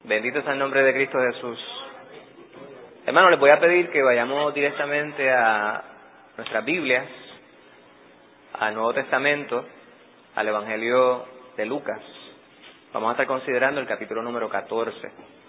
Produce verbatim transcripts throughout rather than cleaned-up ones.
Bendito sea el nombre de Cristo Jesús. Hermanos, les voy a pedir que vayamos directamente a nuestras Biblias, al Nuevo Testamento, al Evangelio de Lucas. Vamos a estar considerando el capítulo número catorce.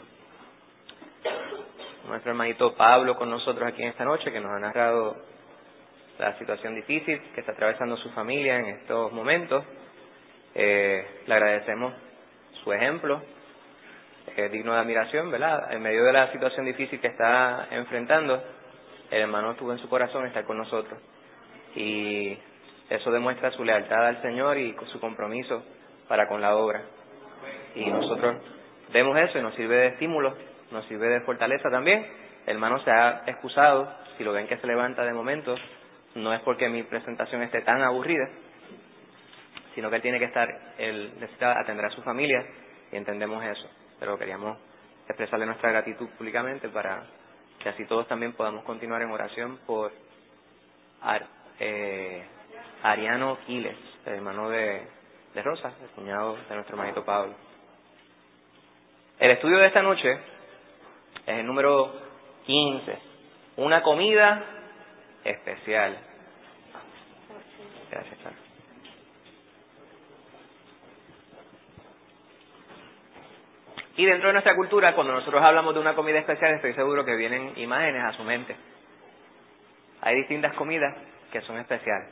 Nuestro hermanito Pablo con nosotros aquí en esta noche, que nos ha narrado la situación difícil que está atravesando su familia en estos momentos. Eh, le agradecemos su ejemplo, es digno de admiración, ¿verdad? En medio de la situación difícil que está enfrentando, el hermano tuvo en su corazón estar con nosotros. Y eso demuestra su lealtad al Señor y su compromiso para con la obra. Y nosotros vemos eso y nos sirve de estímulo, nos sirve de fortaleza también. El hermano se ha excusado, si lo ven que se levanta de momento, no es porque mi presentación esté tan aburrida, sino que él tiene que estar, él necesita atender a su familia y entendemos eso. Pero queríamos expresarle nuestra gratitud públicamente para que así todos también podamos continuar en oración por Ar, eh, Ariano Quiles, el hermano de, de Rosa, el cuñado de nuestro hermanito Pablo. El estudio de esta noche es el número quince, una comida especial. Gracias, Sara. Y dentro de nuestra cultura, cuando nosotros hablamos de una comida especial, estoy seguro que vienen imágenes a su mente. Hay distintas comidas que son especiales.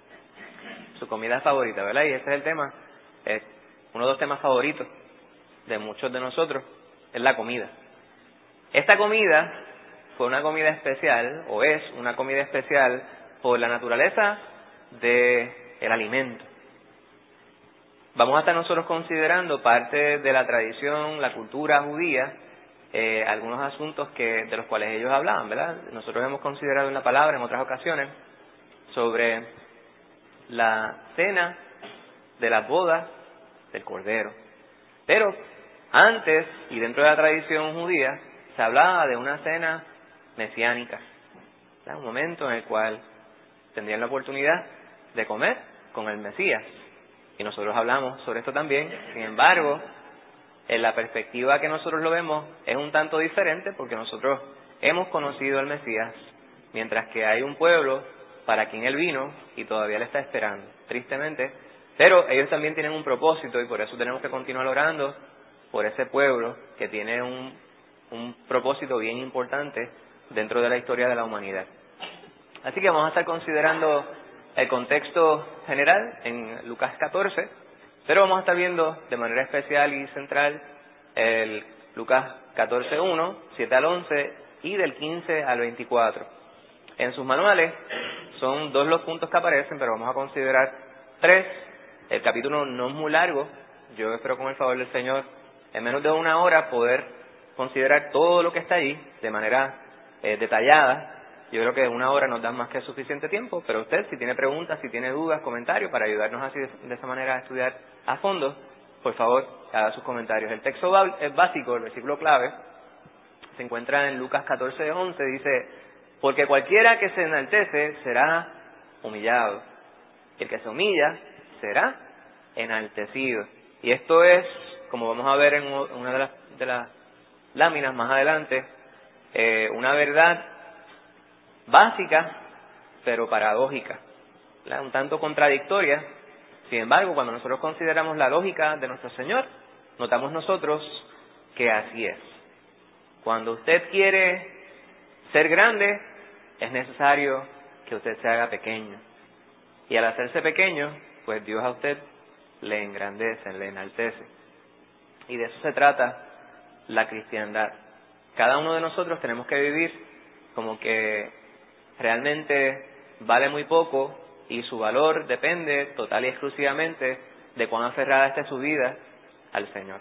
Su comida favorita, ¿verdad? Y ese es el tema, es uno de los temas favoritos de muchos de nosotros, es la comida. Esta comida fue una comida especial, o es una comida especial, por la naturaleza del alimento. Vamos a estar nosotros considerando parte de la tradición, la cultura judía, eh, algunos asuntos que de los cuales ellos hablaban, ¿verdad? Nosotros hemos considerado en la palabra en otras ocasiones sobre la cena de las bodas del Cordero. Pero antes, y dentro de la tradición judía, se hablaba de una cena mesiánica, ¿verdad? Un momento en el cual tendrían la oportunidad de comer con el Mesías. Y nosotros hablamos sobre esto también. Sin embargo, en la perspectiva que nosotros lo vemos es un tanto diferente, porque nosotros hemos conocido al Mesías, mientras que hay un pueblo para quien Él vino y todavía le está esperando, tristemente. Pero ellos también tienen un propósito y por eso tenemos que continuar orando por ese pueblo que tiene un, un propósito bien importante dentro de la historia de la humanidad. Así que vamos a estar considerando el contexto general en Lucas catorce, pero vamos a estar viendo de manera especial y central el Lucas catorce uno, siete al once y del quince al veinticuatro. En sus manuales son dos los puntos que aparecen, pero vamos a considerar tres. El capítulo no es muy largo, yo espero con el favor del Señor en menos de una hora poder considerar todo lo que está allí de manera eh, detallada. Yo creo que una hora nos da más que suficiente tiempo, pero usted, si tiene preguntas, si tiene dudas, comentarios, para ayudarnos así de, de esa manera a estudiar a fondo, por favor, haga sus comentarios. El texto básico, el versículo clave, se encuentra en Lucas catorce once, dice: porque cualquiera que se enaltece será humillado, y el que se humilla será enaltecido. Y esto es, como vamos a ver en una de las, de las láminas más adelante, eh, una verdad básica, pero paradójica, ¿verdad? Un tanto contradictoria. Sin embargo, cuando nosotros consideramos la lógica de nuestro Señor, notamos nosotros que así es. Cuando usted quiere ser grande, es necesario que usted se haga pequeño. Y al hacerse pequeño, pues Dios a usted le engrandece, le enaltece. Y de eso se trata la cristiandad. Cada uno de nosotros tenemos que vivir como que realmente vale muy poco y su valor depende total y exclusivamente de cuán aferrada esté su vida al Señor.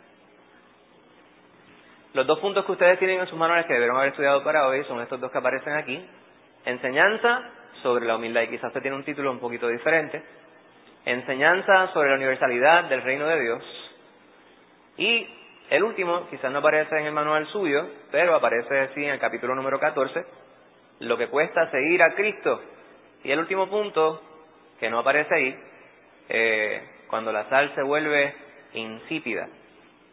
Los dos puntos que ustedes tienen en sus manuales que debieron haber estudiado para hoy son estos dos que aparecen aquí. Enseñanza sobre la humildad, y quizás usted tiene un título un poquito diferente. Enseñanza sobre la universalidad del reino de Dios. Y el último, quizás no aparece en el manual suyo, pero aparece así en el capítulo número catorce, lo que cuesta seguir a Cristo. Y el último punto, que no aparece ahí, eh, cuando la sal se vuelve insípida.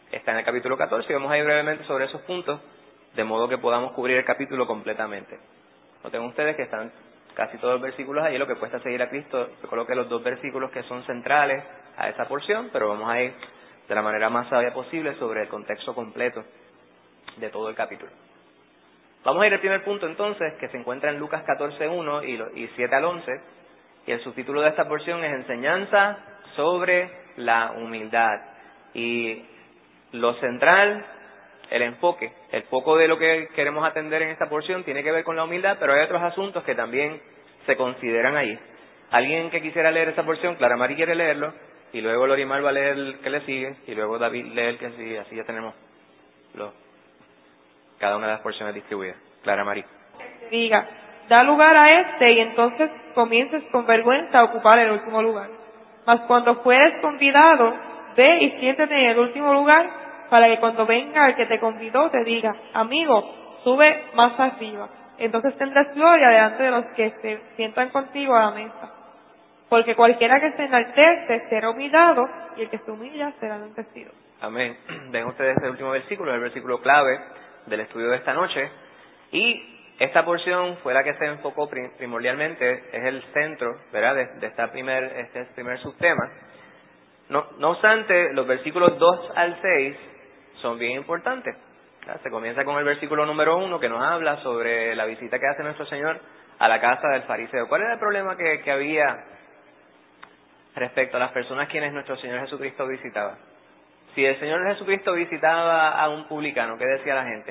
está en el capítulo catorce y vamos a ir brevemente sobre esos puntos, de modo que podamos cubrir el capítulo completamente. Noten ustedes que están casi todos los versículos ahí, lo que cuesta seguir a Cristo. Yo coloqué los dos versículos que son centrales a esa porción, pero vamos a ir de la manera más sabia posible sobre el contexto completo de todo el capítulo. Vamos a ir al primer punto entonces, que se encuentra en Lucas catorce uno y, y siete al once, y el subtítulo de esta porción es Enseñanza sobre la humildad. Y lo central, el enfoque, el foco de lo que queremos atender en esta porción tiene que ver con la humildad, pero hay otros asuntos que también se consideran allí. Alguien que quisiera leer esa porción, Clara Mari quiere leerlo, y luego Lorimar va a leer el que le sigue, y luego David lee el que sigue, así ya tenemos los, cada una de las porciones distribuidas. Clara Mari. Diga, da lugar a este y entonces comiences con vergüenza a ocupar el último lugar. Mas cuando fueres convidado, ve y siéntate en el último lugar, para que cuando venga el que te convidó te diga, amigo, sube más arriba. Entonces tendrás gloria delante de los que se sientan contigo a la mesa. Porque cualquiera que se enaltece será humillado, y el que se humilla será enaltecido. Amén. Ven ustedes el último versículo, el versículo clave del estudio de esta noche. Y esta porción fue la que se enfocó primordialmente, es el centro, ¿verdad?, de, de esta primer, este primer subtema. No, no obstante, los versículos dos al seis son bien importantes. ¿Verdad? Se comienza con el versículo número uno, que nos habla sobre la visita que hace nuestro Señor a la casa del fariseo. ¿Cuál era el problema que, que había respecto a las personas quienes nuestro Señor Jesucristo visitaba? Si el Señor Jesucristo visitaba a un publicano, ¿qué decía la gente?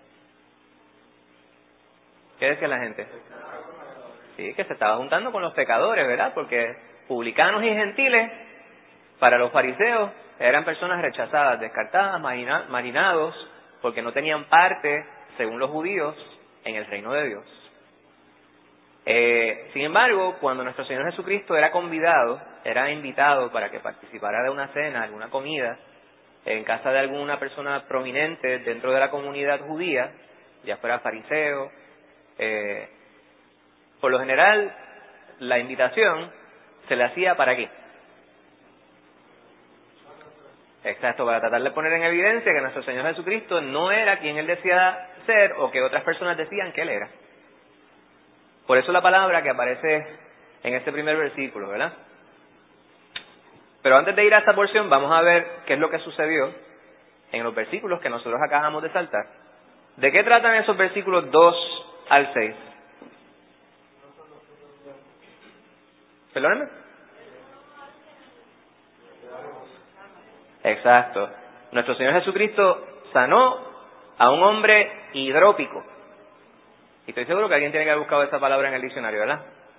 ¿Qué decía la gente? Sí, que se estaba juntando con los pecadores, ¿verdad? Porque publicanos y gentiles, para los fariseos, eran personas rechazadas, descartadas, margina, marginados, porque no tenían parte, según los judíos, en el reino de Dios. Eh, sin embargo, cuando nuestro Señor Jesucristo era convidado, era invitado para que participara de una cena, alguna comida, en casa de alguna persona prominente dentro de la comunidad judía, ya fuera fariseo, eh, por lo general, la invitación se le hacía ¿para qué? Exacto, para tratar de poner en evidencia que nuestro Señor Jesucristo no era quien Él decía ser o que otras personas decían que Él era. Por eso la palabra que aparece en este primer versículo, ¿verdad? Pero antes de ir a esta porción, vamos a ver qué es lo que sucedió en los versículos que nosotros acabamos de saltar. ¿De qué tratan esos versículos dos al seis? ¿Perdóneme? Exacto. Nuestro Señor Jesucristo sanó a un hombre hidrópico. Y estoy seguro que alguien tiene que haber buscado esa palabra en el diccionario, ¿verdad?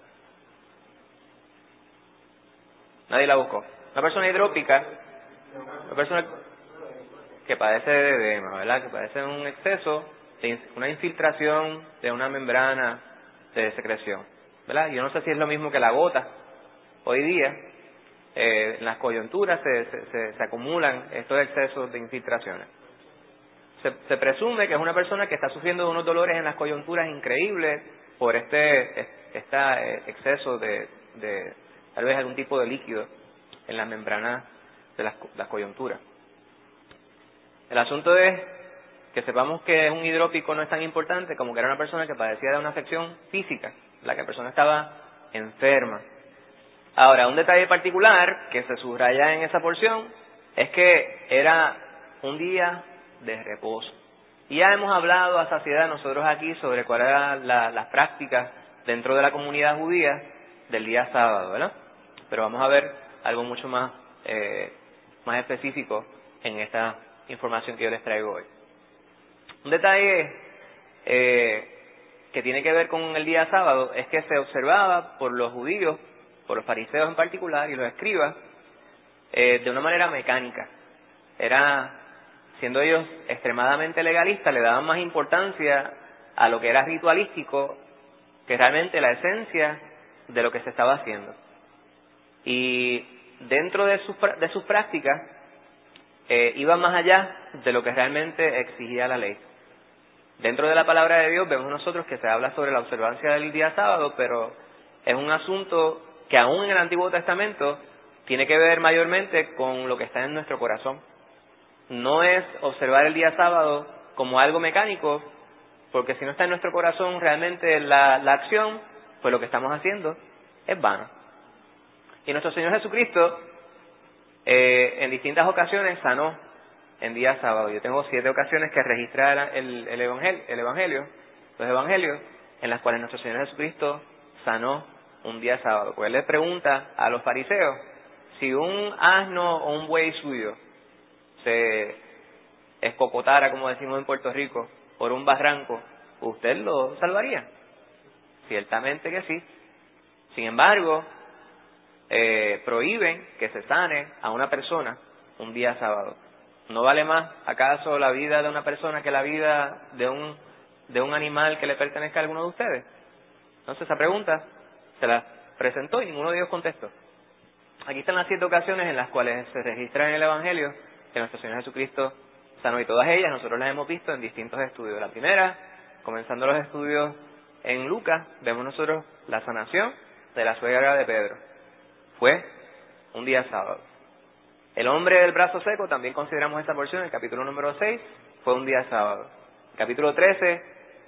Nadie la buscó. Una persona hidrópica, una persona que padece de edema, ¿verdad? Que padece de un exceso, de una infiltración de una membrana de secreción, ¿verdad? Yo no sé si es lo mismo que la gota. Hoy día, eh, en las coyunturas se, se, se, se acumulan estos excesos de infiltraciones. Se, se presume que es una persona que está sufriendo de unos dolores en las coyunturas increíbles por este, este exceso de, de tal vez algún tipo de líquido en las membranas de las, las coyunturas. El asunto es que sepamos que un hidrópico no es tan importante como que era una persona que padecía de una afección física, la que la persona estaba enferma. Ahora, un detalle particular que se subraya en esa porción es que era un día de reposo. Y ya hemos hablado a saciedad nosotros aquí sobre cuáles eran la, las prácticas dentro de la comunidad judía del día sábado, ¿verdad? Pero vamos a ver algo mucho más, eh, más específico en esta información que yo les traigo hoy. Un detalle eh, que tiene que ver con el día sábado es que se observaba por los judíos, por los fariseos en particular y los escribas, eh, de una manera mecánica. Era, siendo ellos extremadamente legalistas, le daban más importancia a lo que era ritualístico que realmente la esencia de lo que se estaba haciendo. Y dentro de sus, de sus prácticas, eh, iban más allá de lo que realmente exigía la ley. Dentro de la palabra de Dios vemos nosotros que se habla sobre la observancia del día sábado, pero es un asunto que aún en el Antiguo Testamento tiene que ver mayormente con lo que está en nuestro corazón. no es observar el día sábado como algo mecánico, porque si no está en nuestro corazón realmente la, la acción, pues lo que estamos haciendo es vano. Y nuestro Señor Jesucristo eh, en distintas ocasiones sanó en día sábado. Yo tengo siete ocasiones que registrar el, el, evangelio, el evangelio, los evangelios, en las cuales nuestro Señor Jesucristo sanó un día sábado. Pues Él les pregunta a los fariseos, si un asno o un buey suyo se escocotara, como decimos en Puerto Rico, por un barranco, ¿usted lo salvaría? Ciertamente que sí. Sin embargo, eh, prohíben que se sane a una persona un día sábado. ¿No vale más acaso la vida de una persona que la vida de un de un animal que le pertenezca a alguno de ustedes? Entonces esa pregunta se la presentó y ninguno de ellos contestó. Aquí están las siete ocasiones en las cuales se registra en el Evangelio que nuestro Señor Jesucristo sanó, y todas ellas nosotros las hemos visto en distintos estudios. La primera, comenzando los estudios en Lucas, vemos nosotros la sanación de la suegra de Pedro. Fue un día sábado. El hombre del brazo seco, también consideramos esta porción, el capítulo número seis, fue un día sábado. El capítulo trece,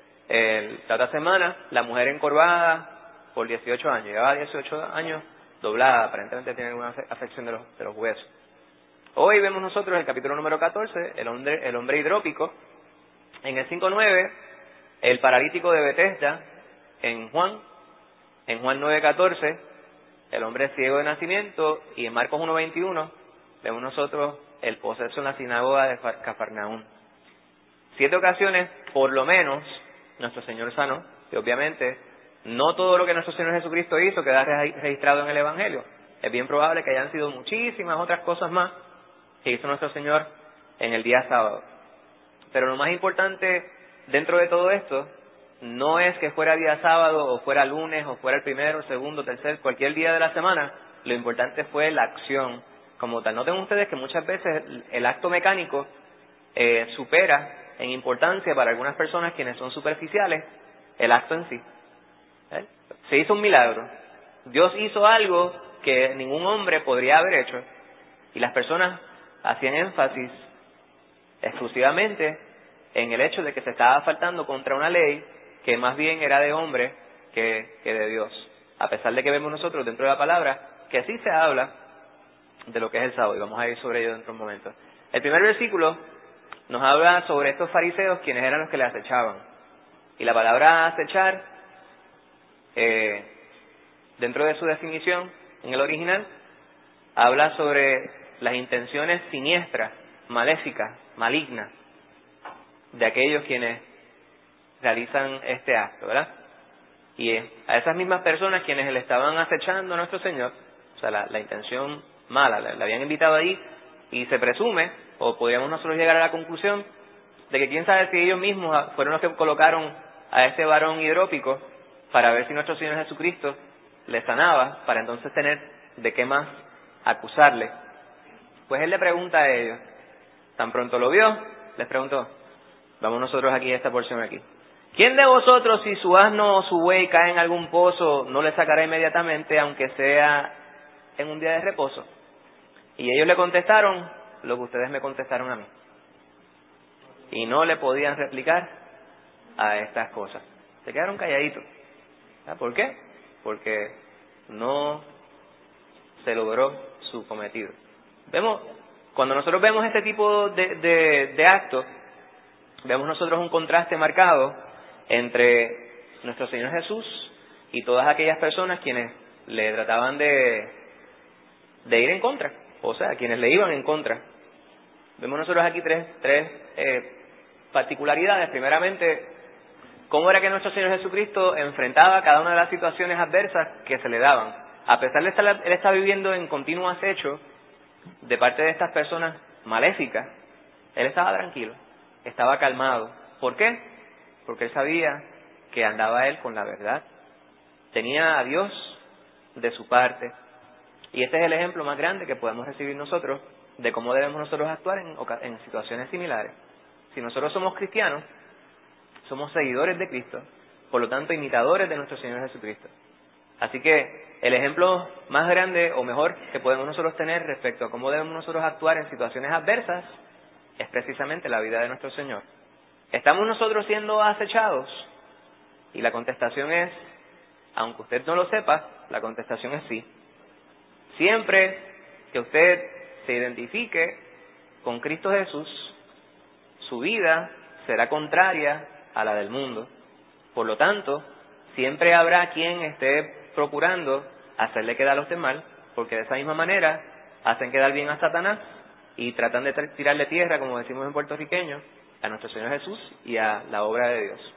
el, la otra semana, la mujer encorvada por dieciocho años, llevaba dieciocho años doblada, aparentemente tiene alguna afección de los, de los huesos. Hoy vemos nosotros el capítulo número catorce, el hombre, el hombre hidrópico. En el cinco nueve, el paralítico de Betesda, en Juan, en Juan nueve catorce, el hombre ciego de nacimiento, y en Marcos uno veintiuno, vemos nosotros el poseso en la sinagoga de Cafarnaúm. Siete ocasiones, por lo menos, nuestro Señor sanó, y obviamente no todo lo que nuestro Señor Jesucristo hizo queda registrado en el Evangelio. Es bien probable que hayan sido muchísimas otras cosas más que hizo nuestro Señor en el día sábado. Pero lo más importante dentro de todo esto no es que fuera día sábado o fuera lunes o fuera el primero, segundo, tercer, cualquier día de la semana. Lo importante fue la acción como tal. Noten ustedes que muchas veces el acto mecánico eh, supera en importancia para algunas personas quienes son superficiales el acto en sí. ¿Eh? Se hizo un milagro. Dios hizo algo que ningún hombre podría haber hecho, y las personas hacían énfasis exclusivamente en el hecho de que se estaba faltando contra una ley que más bien era de hombre que, que de Dios, a pesar de que vemos nosotros dentro de la palabra que sí se habla de lo que es el sábado, y vamos a ir sobre ello dentro de un momento. El primer versículo nos habla sobre estos fariseos, quienes eran los que le acechaban, y la palabra acechar, eh, dentro de su definición en el original, habla sobre las intenciones siniestras, maléficas, malignas de aquellos quienes realizan este acto, ¿verdad? Y a esas mismas personas quienes le estaban acechando a nuestro Señor, o sea, la, la intención mala, la, la habían invitado ahí, y se presume, o podríamos nosotros llegar a la conclusión, de que quién sabe si ellos mismos fueron los que colocaron a este varón hidrópico para ver si nuestro Señor Jesucristo le sanaba, para entonces tener de qué más acusarle. Pues Él le pregunta a ellos, tan pronto lo vio, les preguntó, vamos nosotros aquí a esta porción aquí, ¿quién de vosotros, si su asno o su buey cae en algún pozo, no le sacará inmediatamente, aunque sea en un día de reposo? Y ellos le contestaron lo que ustedes me contestaron a mí, y no le podían replicar a estas cosas. Se quedaron calladitos. ¿Por qué? Porque no se logró su cometido. Vemos, cuando nosotros vemos este tipo de, de, de actos, vemos nosotros un contraste marcado entre nuestro Señor Jesús y todas aquellas personas quienes le trataban de, de ir en contra, o sea, quienes le iban en contra. Vemos nosotros aquí tres, tres eh, particularidades. Primeramente, cómo era que nuestro Señor Jesucristo enfrentaba cada una de las situaciones adversas que se le daban. A pesar de estar, él estaba viviendo en continuo acecho de parte de estas personas maléficas, él estaba tranquilo, estaba calmado. ¿Por qué? Porque él sabía que andaba él con la verdad, tenía a Dios de su parte, y este es el ejemplo más grande que podemos recibir nosotros de cómo debemos nosotros actuar en, en situaciones similares. Si nosotros somos cristianos, somos seguidores de Cristo, por lo tanto imitadores de nuestro Señor Jesucristo. Así que el ejemplo más grande o mejor que podemos nosotros tener respecto a cómo debemos nosotros actuar en situaciones adversas es precisamente la vida de nuestro Señor. ¿Estamos nosotros siendo acechados? Y la contestación es, aunque usted no lo sepa, la contestación es sí. Siempre que usted se identifique con Cristo Jesús, su vida será contraria a la del mundo. Por lo tanto, siempre habrá quien esté procurando hacerle quedar a usted mal, porque de esa misma manera hacen quedar bien a Satanás y tratan de tirarle tierra, como decimos en puertorriqueño, a nuestro Señor Jesús y a la obra de Dios.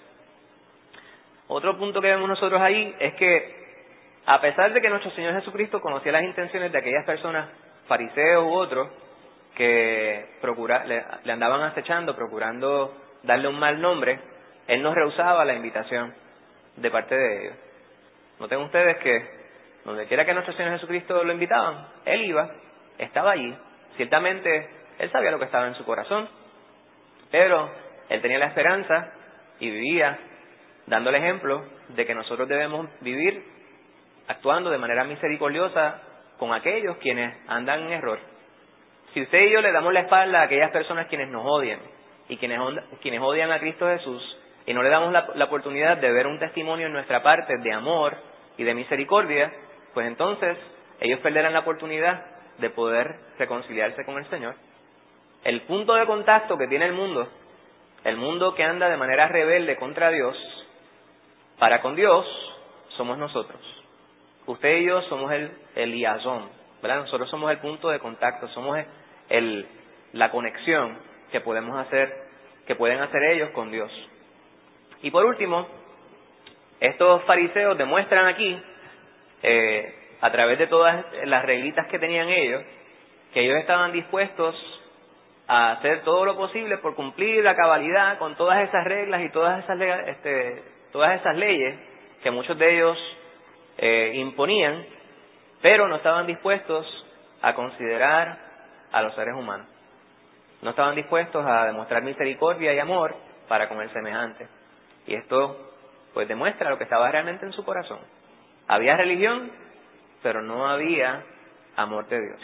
Otro punto que vemos nosotros ahí es que, a pesar de que nuestro Señor Jesucristo conocía las intenciones de aquellas personas, fariseos u otros, que procura, le, le andaban acechando, procurando darle un mal nombre, Él no rehusaba la invitación de parte de ellos. Noten ustedes que donde quiera que nuestro Señor Jesucristo lo invitaban, Él iba, estaba allí. Ciertamente, Él sabía lo que estaba en su corazón, pero Él tenía la esperanza y vivía dando el ejemplo de que nosotros debemos vivir actuando de manera misericordiosa con aquellos quienes andan en error. Si usted y yo le damos la espalda a aquellas personas quienes nos odian y quienes, quienes odian a Cristo Jesús y no le damos la, la oportunidad de ver un testimonio en nuestra parte de amor y de misericordia, pues entonces ellos perderán la oportunidad de poder reconciliarse con el Señor. El punto de contacto que tiene el mundo, el mundo que anda de manera rebelde contra Dios, para con Dios somos nosotros. Usted y yo somos el, el liazón, ¿verdad? Nosotros somos el punto de contacto, somos el, el, la conexión que podemos hacer, que pueden hacer ellos con Dios. Y por último, estos fariseos demuestran aquí, eh, a través de todas las reglitas que tenían ellos, que ellos estaban dispuestos a hacer todo lo posible por cumplir la cabalidad con todas esas reglas y todas esas, este, todas esas leyes que muchos de ellos eh, imponían, pero no estaban dispuestos a considerar a los seres humanos. No estaban dispuestos a demostrar misericordia y amor para con el semejante. Y esto pues demuestra lo que estaba realmente en su corazón. Había religión, pero no había amor de Dios.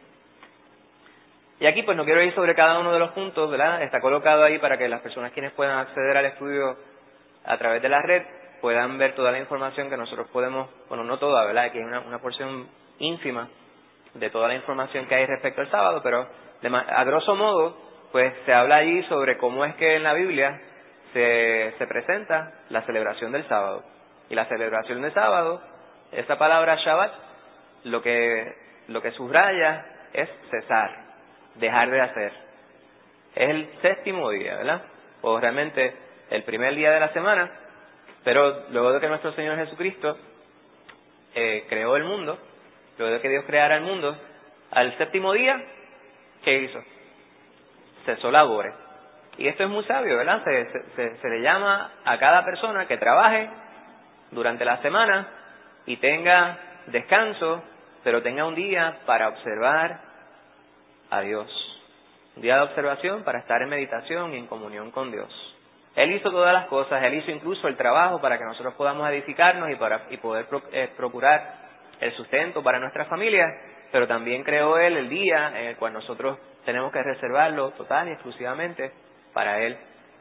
Y aquí pues no quiero ir sobre cada uno de los puntos, ¿verdad? Está colocado ahí para que las personas quienes puedan acceder al estudio a través de la red puedan ver toda la información que nosotros podemos, bueno, no toda, ¿verdad? Aquí hay una, una porción ínfima de toda la información que hay respecto al sábado, pero de, a grosso modo, pues se habla allí sobre cómo es que en la Biblia se, se presenta la celebración del sábado. Y la celebración del sábado, esa palabra Shabbat, lo que, lo que subraya es cesar, dejar de hacer. Es el séptimo día, ¿verdad? O realmente el primer día de la semana, pero luego de que nuestro Señor Jesucristo eh, creó el mundo, luego de que Dios creara el mundo, al séptimo día, ¿qué hizo? Cesó labores. Y esto es muy sabio, ¿verdad? Se, se, se, se le llama a cada persona que trabaje durante la semana y tenga descanso, pero tenga un día para observar a Dios. Un día de observación para estar en meditación y en comunión con Dios. Él hizo todas las cosas, Él hizo incluso el trabajo para que nosotros podamos edificarnos y, para, y poder pro, eh, procurar el sustento para nuestras familias, pero también creó Él el día en el cual nosotros tenemos que reservarlo total y exclusivamente para Él.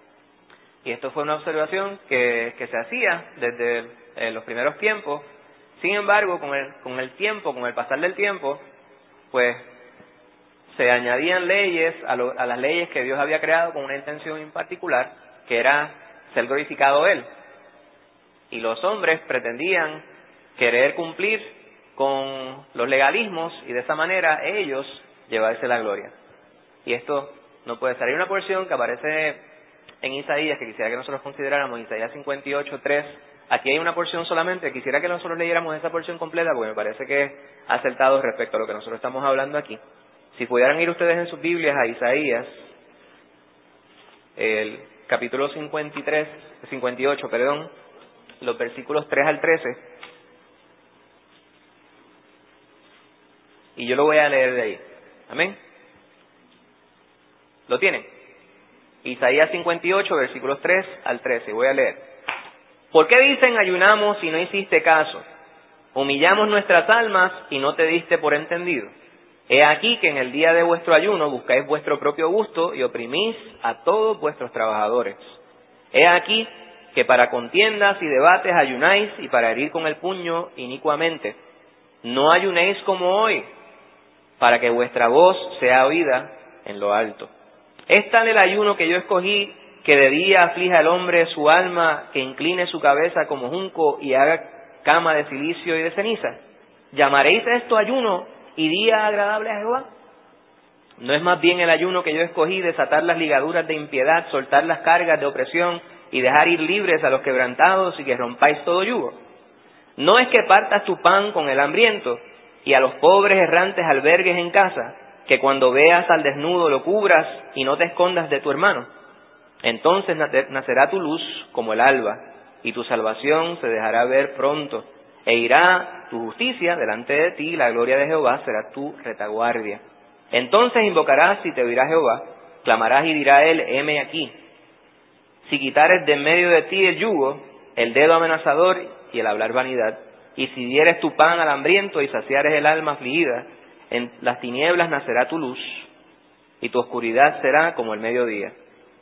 Y esto fue una observación que, que se hacía desde eh, los primeros tiempos. Sin embargo, con el, con el tiempo, con el pasar del tiempo, pues se añadían leyes a, lo, a las leyes que Dios había creado con una intención en particular, que era ser glorificado Él. Y los hombres pretendían querer cumplir con los legalismos y de esa manera ellos llevarse la gloria. Y esto no puede ser. Hay una porción que aparece en Isaías que quisiera que nosotros consideráramos, Isaías cincuenta y ocho, tres. Aquí hay una porción solamente, quisiera que nosotros leyéramos esa porción completa porque me parece que es acertado respecto a lo que nosotros estamos hablando aquí. Si pudieran ir ustedes en sus Biblias a Isaías, el capítulo cincuenta y tres, cincuenta y ocho, perdón, los versículos tres al trece. Y yo lo voy a leer de ahí. Amén. ¿Lo tienen? Isaías cincuenta y ocho, versículos tres al trece. Voy a leer. ¿Por qué dicen ayunamos y no hiciste caso? Humillamos nuestras almas y no te diste por entendido. He aquí que en el día de vuestro ayuno buscáis vuestro propio gusto y oprimís a todos vuestros trabajadores. He aquí que para contiendas y debates ayunáis y para herir con el puño inicuamente. No ayunéis como hoy, para que vuestra voz sea oída en lo alto. Es tal el ayuno que yo escogí, que de día aflija al hombre su alma, que incline su cabeza como junco y haga cama de silicio y de ceniza. ¿Llamaréis esto ayuno y día agradable a Jehová? ¿No es más bien el ayuno que yo escogí desatar las ligaduras de impiedad, soltar las cargas de opresión y dejar ir libres a los quebrantados y que rompáis todo yugo? ¿No es que partas tu pan con el hambriento y a los pobres errantes albergues en casa, que cuando veas al desnudo lo cubras y no te escondas de tu hermano? Entonces nacerá tu luz como el alba y tu salvación se dejará ver pronto, e irá tu justicia delante de ti, la gloria de Jehová será tu retaguardia. Entonces invocarás y te oirá Jehová, clamarás y dirá él, heme aquí. Si quitares de en medio de ti el yugo, el dedo amenazador y el hablar vanidad, y si dieres tu pan al hambriento y saciares el alma afligida, en las tinieblas nacerá tu luz, y tu oscuridad será como el mediodía.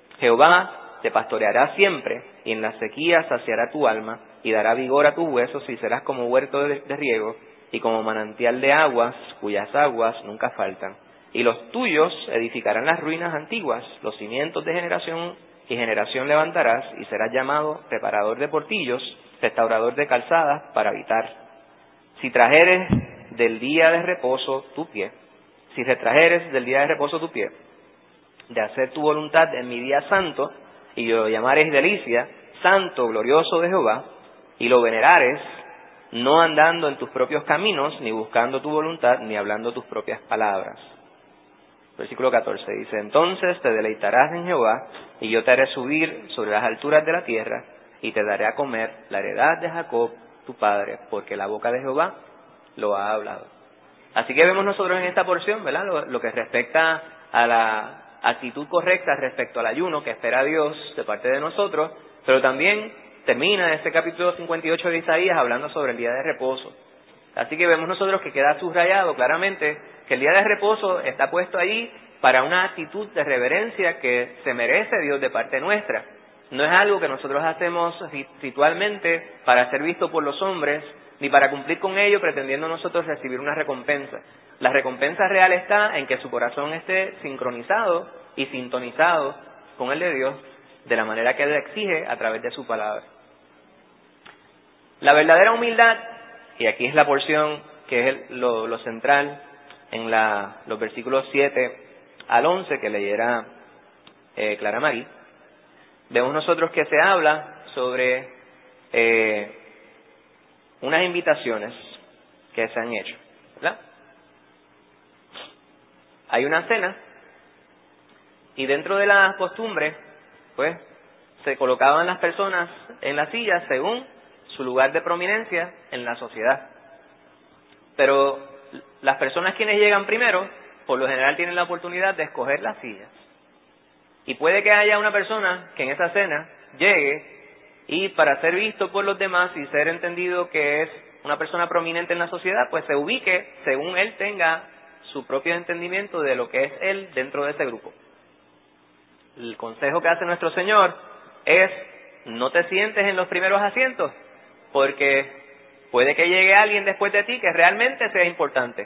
Jehová te pastoreará siempre, y en la sequía saciará tu alma, y dará vigor a tus huesos, y serás como huerto de, de riego, y como manantial de aguas, cuyas aguas nunca faltan. Y los tuyos edificarán las ruinas antiguas, los cimientos de generación y generación levantarás, y serás llamado reparador de portillos, restaurador de calzadas para habitar. Si trajeres del día de reposo tu pie, si retrajeres del día de reposo tu pie, de hacer tu voluntad en mi día santo, y lo llamares delicia, santo, glorioso de Jehová, y lo venerares, no andando en tus propios caminos, ni buscando tu voluntad, ni hablando tus propias palabras. Versículo catorce dice, entonces te deleitarás en Jehová, y yo te haré subir sobre las alturas de la tierra, y te daré a comer la heredad de Jacob, tu padre, porque la boca de Jehová lo ha hablado. Así que vemos nosotros en esta porción, ¿verdad?, lo, lo que respecta a la actitud correcta respecto al ayuno que espera Dios de parte de nosotros, pero también termina este capítulo cincuenta y ocho de Isaías hablando sobre el día de reposo. Así que vemos nosotros que queda subrayado claramente que el día de reposo está puesto allí para una actitud de reverencia que se merece Dios de parte nuestra. No es algo que nosotros hacemos ritualmente para ser visto por los hombres, ni para cumplir con ello pretendiendo nosotros recibir una recompensa. La recompensa real está en que su corazón esté sincronizado y sintonizado con el de Dios de la manera que Él exige a través de su palabra. La verdadera humildad, y aquí es la porción que es el, lo, lo central en la, los versículos siete al once que leyera eh, Clara Marí, vemos nosotros que se habla sobre eh, unas invitaciones que se han hecho, ¿verdad? Hay una cena y dentro de las costumbres, pues, se colocaban las personas en las sillas según su lugar de prominencia en la sociedad. Pero las personas quienes llegan primero, por lo general tienen la oportunidad de escoger las sillas. Y puede que haya una persona que en esa cena llegue y para ser visto por los demás y ser entendido que es una persona prominente en la sociedad, pues se ubique según él tenga su propio entendimiento de lo que es él dentro de ese grupo. El consejo que hace nuestro Señor es: no te sientes en los primeros asientos, porque puede que llegue alguien después de ti que realmente sea importante,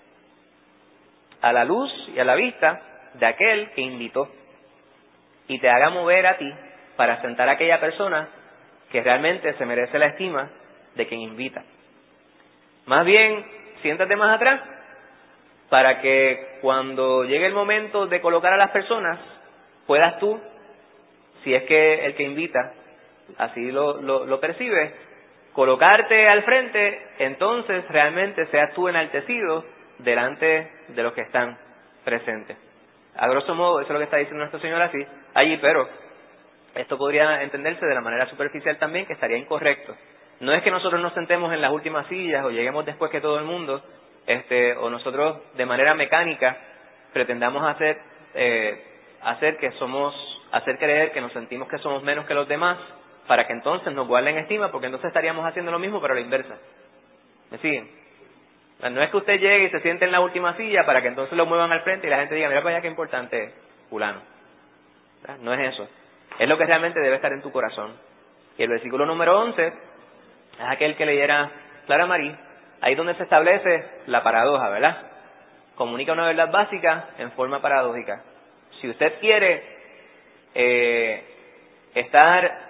a la luz y a la vista de aquel que invitó, y te haga mover a ti para sentar a aquella persona que realmente se merece la estima de quien invita. Más bien, siéntate más atrás, para que cuando llegue el momento de colocar a las personas, puedas tú, si es que el que invita así lo, lo, lo percibe, colocarte al frente, entonces realmente seas tú enaltecido delante de los que están presentes. A grosso modo, eso es lo que está diciendo nuestro Señor así, allí, pero esto podría entenderse de la manera superficial también, que estaría incorrecto. No es que nosotros nos sentemos en las últimas sillas o lleguemos después que todo el mundo, este, o nosotros de manera mecánica pretendamos hacer, eh, hacer que somos, hacer creer que nos sentimos que somos menos que los demás, para que entonces nos guarden estima, porque entonces estaríamos haciendo lo mismo pero a la inversa. ¿Me siguen? No es que usted llegue y se siente en la última silla para que entonces lo muevan al frente y la gente diga, mira para allá qué importante es fulano. ¿Verdad? No es eso. Es lo que realmente debe estar en tu corazón. Y el versículo número once es aquel que leyera Clara Marí, ahí donde se establece la paradoja, ¿verdad? Comunica una verdad básica en forma paradójica. Si usted quiere eh, estar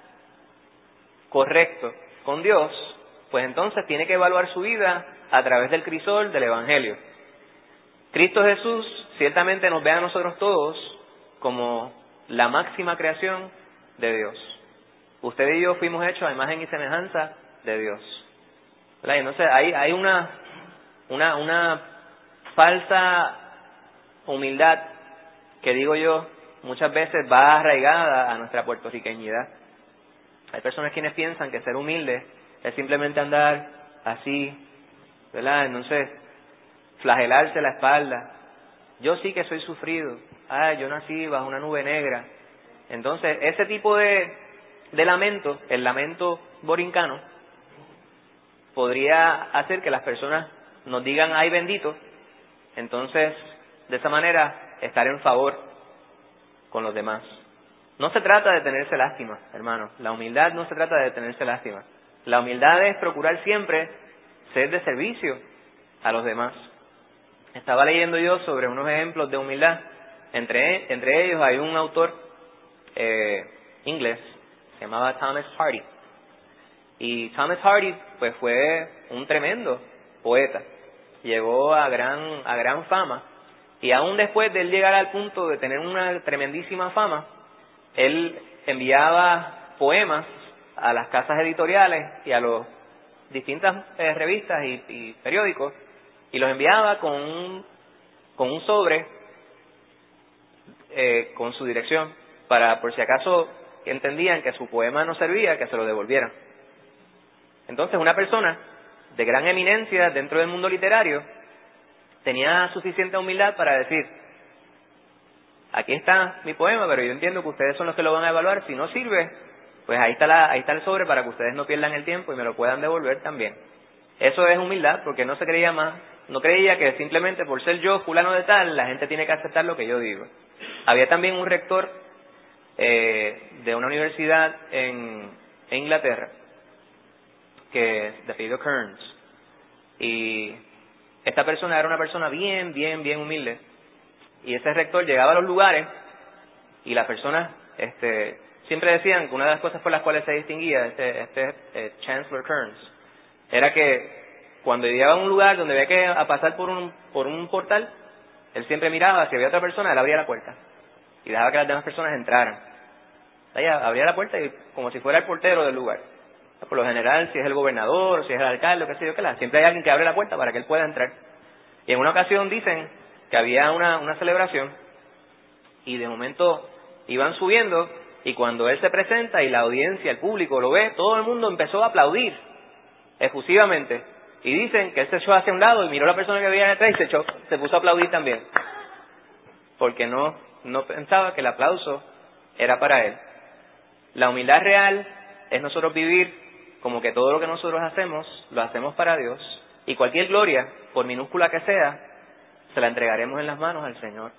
correcto con Dios, pues entonces tiene que evaluar su vida a través del crisol del Evangelio. Cristo Jesús ciertamente nos ve a nosotros todos como la máxima creación de Dios. Usted y yo fuimos hechos a imagen y semejanza de Dios. ¿Verdad? Y entonces hay, hay una, una, una falsa humildad que, digo yo, muchas veces va arraigada a nuestra puertorriqueñidad. Hay personas quienes piensan que ser humilde es simplemente andar así, ¿verdad? Entonces, flagelarse la espalda. Yo sí que soy sufrido. Ah, yo nací bajo una nube negra. Entonces, ese tipo de, de lamento, el lamento borincano, podría hacer que las personas nos digan, ay bendito. Entonces, de esa manera, estar en favor con los demás. No se trata de tenerse lástima, hermano. La humildad no se trata de tenerse lástima. La humildad es procurar siempre ser de servicio a los demás. Estaba leyendo yo sobre unos ejemplos de humildad. Entre, entre ellos hay un autor eh, inglés, se llamaba Thomas Hardy. Y Thomas Hardy pues fue un tremendo poeta. Llegó a gran, a gran fama. Y aún después de él llegar al punto de tener una tremendísima fama, él enviaba poemas a las casas editoriales y a las distintas eh, revistas y, y periódicos, y los enviaba con un, con un sobre eh, con su dirección, para por si acaso entendían que su poema no servía, que se lo devolvieran. Entonces una persona de gran eminencia dentro del mundo literario tenía suficiente humildad para decir, aquí está mi poema, pero yo entiendo que ustedes son los que lo van a evaluar. Si no sirve, pues ahí está, la, ahí está el sobre para que ustedes no pierdan el tiempo y me lo puedan devolver también. Eso es humildad, porque no se creía más, no creía que simplemente por ser yo fulano de tal, la gente tiene que aceptar lo que yo digo. Había también un rector eh, de una universidad en, en Inglaterra, que es de apellido Kearns, y esta persona era una persona bien, bien, bien humilde. Y ese rector llegaba a los lugares y las personas este, siempre decían que una de las cosas por las cuales se distinguía este, este eh, Chancellor Kearns era que cuando llegaba a un lugar donde había que a pasar por un, por un portal, él siempre miraba, si había otra persona, él abría la puerta y dejaba que las demás personas entraran. Ella abría la puerta y como si fuera el portero del lugar. Por lo general, si es el gobernador, si es el alcalde, o qué sé yo, qué la, siempre hay alguien que abre la puerta para que él pueda entrar. Y en una ocasión dicen que había una, una celebración y de momento iban subiendo y cuando él se presenta y la audiencia, el público lo ve, todo el mundo empezó a aplaudir efusivamente y dicen que él se echó hacia un lado y miró a la persona que había detrás y se echó, se puso a aplaudir también porque no, no pensaba que el aplauso era para él. La humildad real es nosotros vivir como que todo lo que nosotros hacemos lo hacemos para Dios y cualquier gloria, por minúscula que sea, se la entregaremos en las manos al Señor.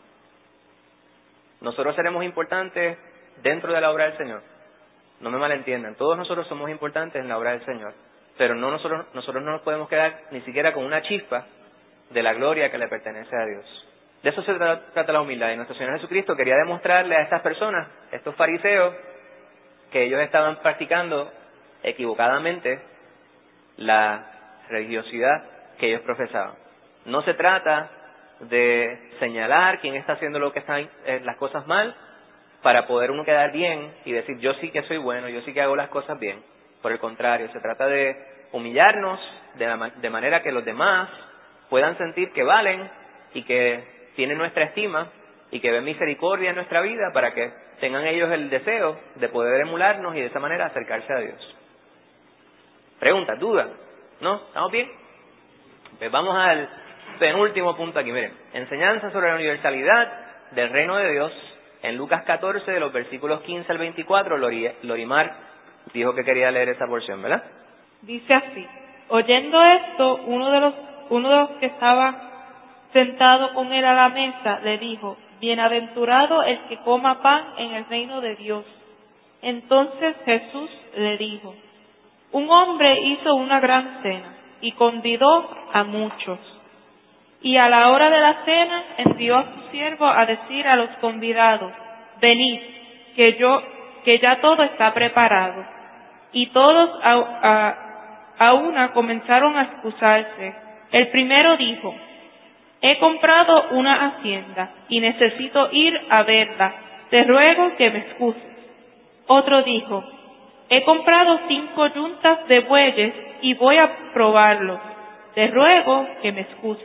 Nosotros seremos importantes dentro de la obra del Señor. No me malentiendan, todos nosotros somos importantes en la obra del Señor, pero no nosotros, nosotros no nos podemos quedar ni siquiera con una chispa de la gloria que le pertenece a Dios. De eso se trata la humildad. Y nuestro Señor Jesucristo quería demostrarle a estas personas, estos fariseos, que ellos estaban practicando equivocadamente la religiosidad que ellos profesaban. No se trata de señalar quién está haciendo lo que están eh, las cosas mal para poder uno quedar bien y decir yo sí que soy bueno, yo sí que hago las cosas bien. Por el contrario, se trata de humillarnos de, la, de manera que los demás puedan sentir que valen y que tienen nuestra estima y que ven misericordia en nuestra vida para que tengan ellos el deseo de poder emularnos y de esa manera acercarse a Dios. ¿Preguntas? ¿Dudas? ¿No? ¿Estamos bien? Pues vamos al penúltimo punto aquí. Miren, enseñanza sobre la universalidad del reino de Dios en Lucas catorce, de los versículos quince al veinticuatro. Lori, Lorimar dijo que quería leer esa porción, ¿verdad? Dice así: oyendo esto, uno de los uno de los que estaba sentado con él a la mesa le dijo: bienaventurado el que coma pan en el reino de Dios. Entonces Jesús le dijo: un hombre hizo una gran cena y convidó a muchos. Y a la hora de la cena envió a su siervo a decir a los convidados: venid, que yo, que ya todo está preparado. Y todos a, a, a una comenzaron a excusarse. El primero dijo: he comprado una hacienda y necesito ir a verla. Te ruego que me excuses. Otro dijo: he comprado cinco yuntas de bueyes y voy a probarlos. Te ruego que me excuses.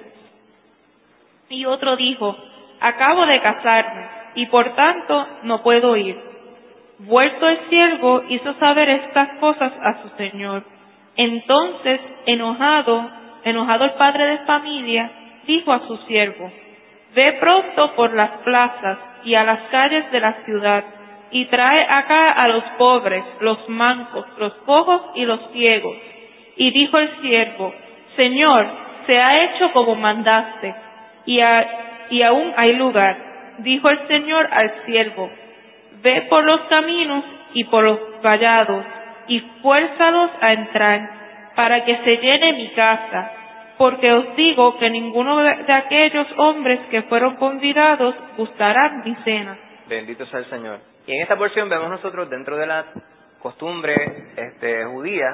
Y otro dijo: acabo de casarme y por tanto no puedo ir. Vuelto el siervo hizo saber estas cosas a su señor. Entonces, enojado, enojado el padre de familia, dijo a su siervo: ve pronto por las plazas y a las calles de la ciudad y trae acá a los pobres, los mancos, los cojos y los ciegos. Y dijo el siervo: Señor, se ha hecho como mandaste, y, a, y aún hay lugar. Dijo el Señor al siervo: ve por los caminos y por los vallados, y fuérzalos a entrar, para que se llene mi casa, porque os digo que ninguno de aquellos hombres que fueron convidados gustará mi cena. Bendito sea el Señor. Y en esta porción vemos nosotros, dentro de la costumbre este, judía,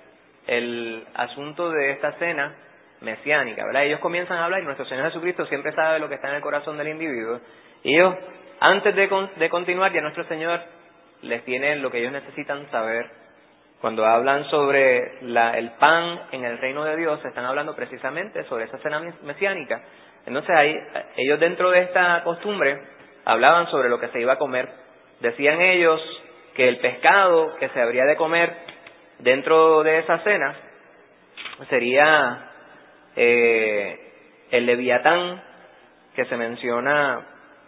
el asunto de esta cena mesiánica, ¿verdad? Ellos comienzan a hablar y nuestro Señor Jesucristo siempre sabe lo que está en el corazón del individuo. Y ellos, antes de, con, de continuar, ya nuestro Señor les tiene lo que ellos necesitan saber. Cuando hablan sobre la, el pan en el reino de Dios, están hablando precisamente sobre esa cena mesiánica. Entonces ahí, ellos dentro de esta costumbre hablaban sobre lo que se iba a comer. Decían ellos que el pescado que se habría de comer dentro de esa cena sería eh, el leviatán que se menciona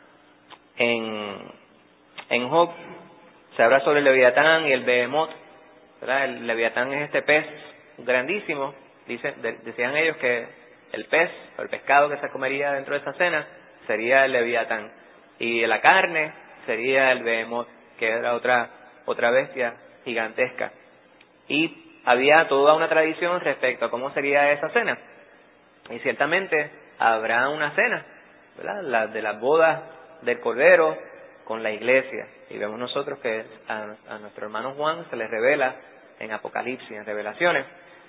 en, en Job. Se habla sobre el leviatán y el behemoth, ¿verdad? El leviatán es este pez grandísimo. Dice, de, decían ellos que el pez o el pescado que se comería dentro de esa cena sería el leviatán, y la carne sería el behemoth, que era otra otra bestia gigantesca. Y había toda una tradición respecto a cómo sería esa cena. Y ciertamente habrá una cena, ¿verdad? La de las bodas del Cordero con la iglesia. Y vemos nosotros que a, a nuestro hermano Juan se le revela en Apocalipsis, en Revelaciones.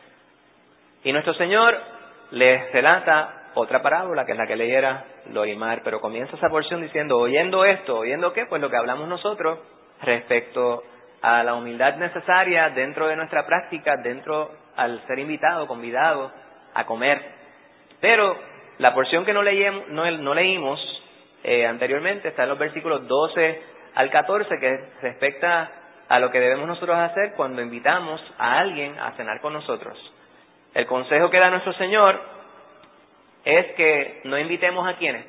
Y nuestro Señor les relata otra parábola, que es la que leyera Lorimar, pero comienza esa porción diciendo: oyendo esto, ¿oyendo qué? Pues lo que hablamos nosotros respecto a la humildad necesaria dentro de nuestra práctica, dentro al ser invitado, convidado a comer. Pero la porción que no, leímos, no, no leímos eh, anteriormente está en los versículos doce al catorce, que respecta a lo que debemos nosotros hacer cuando invitamos a alguien a cenar con nosotros. El consejo que da nuestro Señor es que no invitemos a quienes,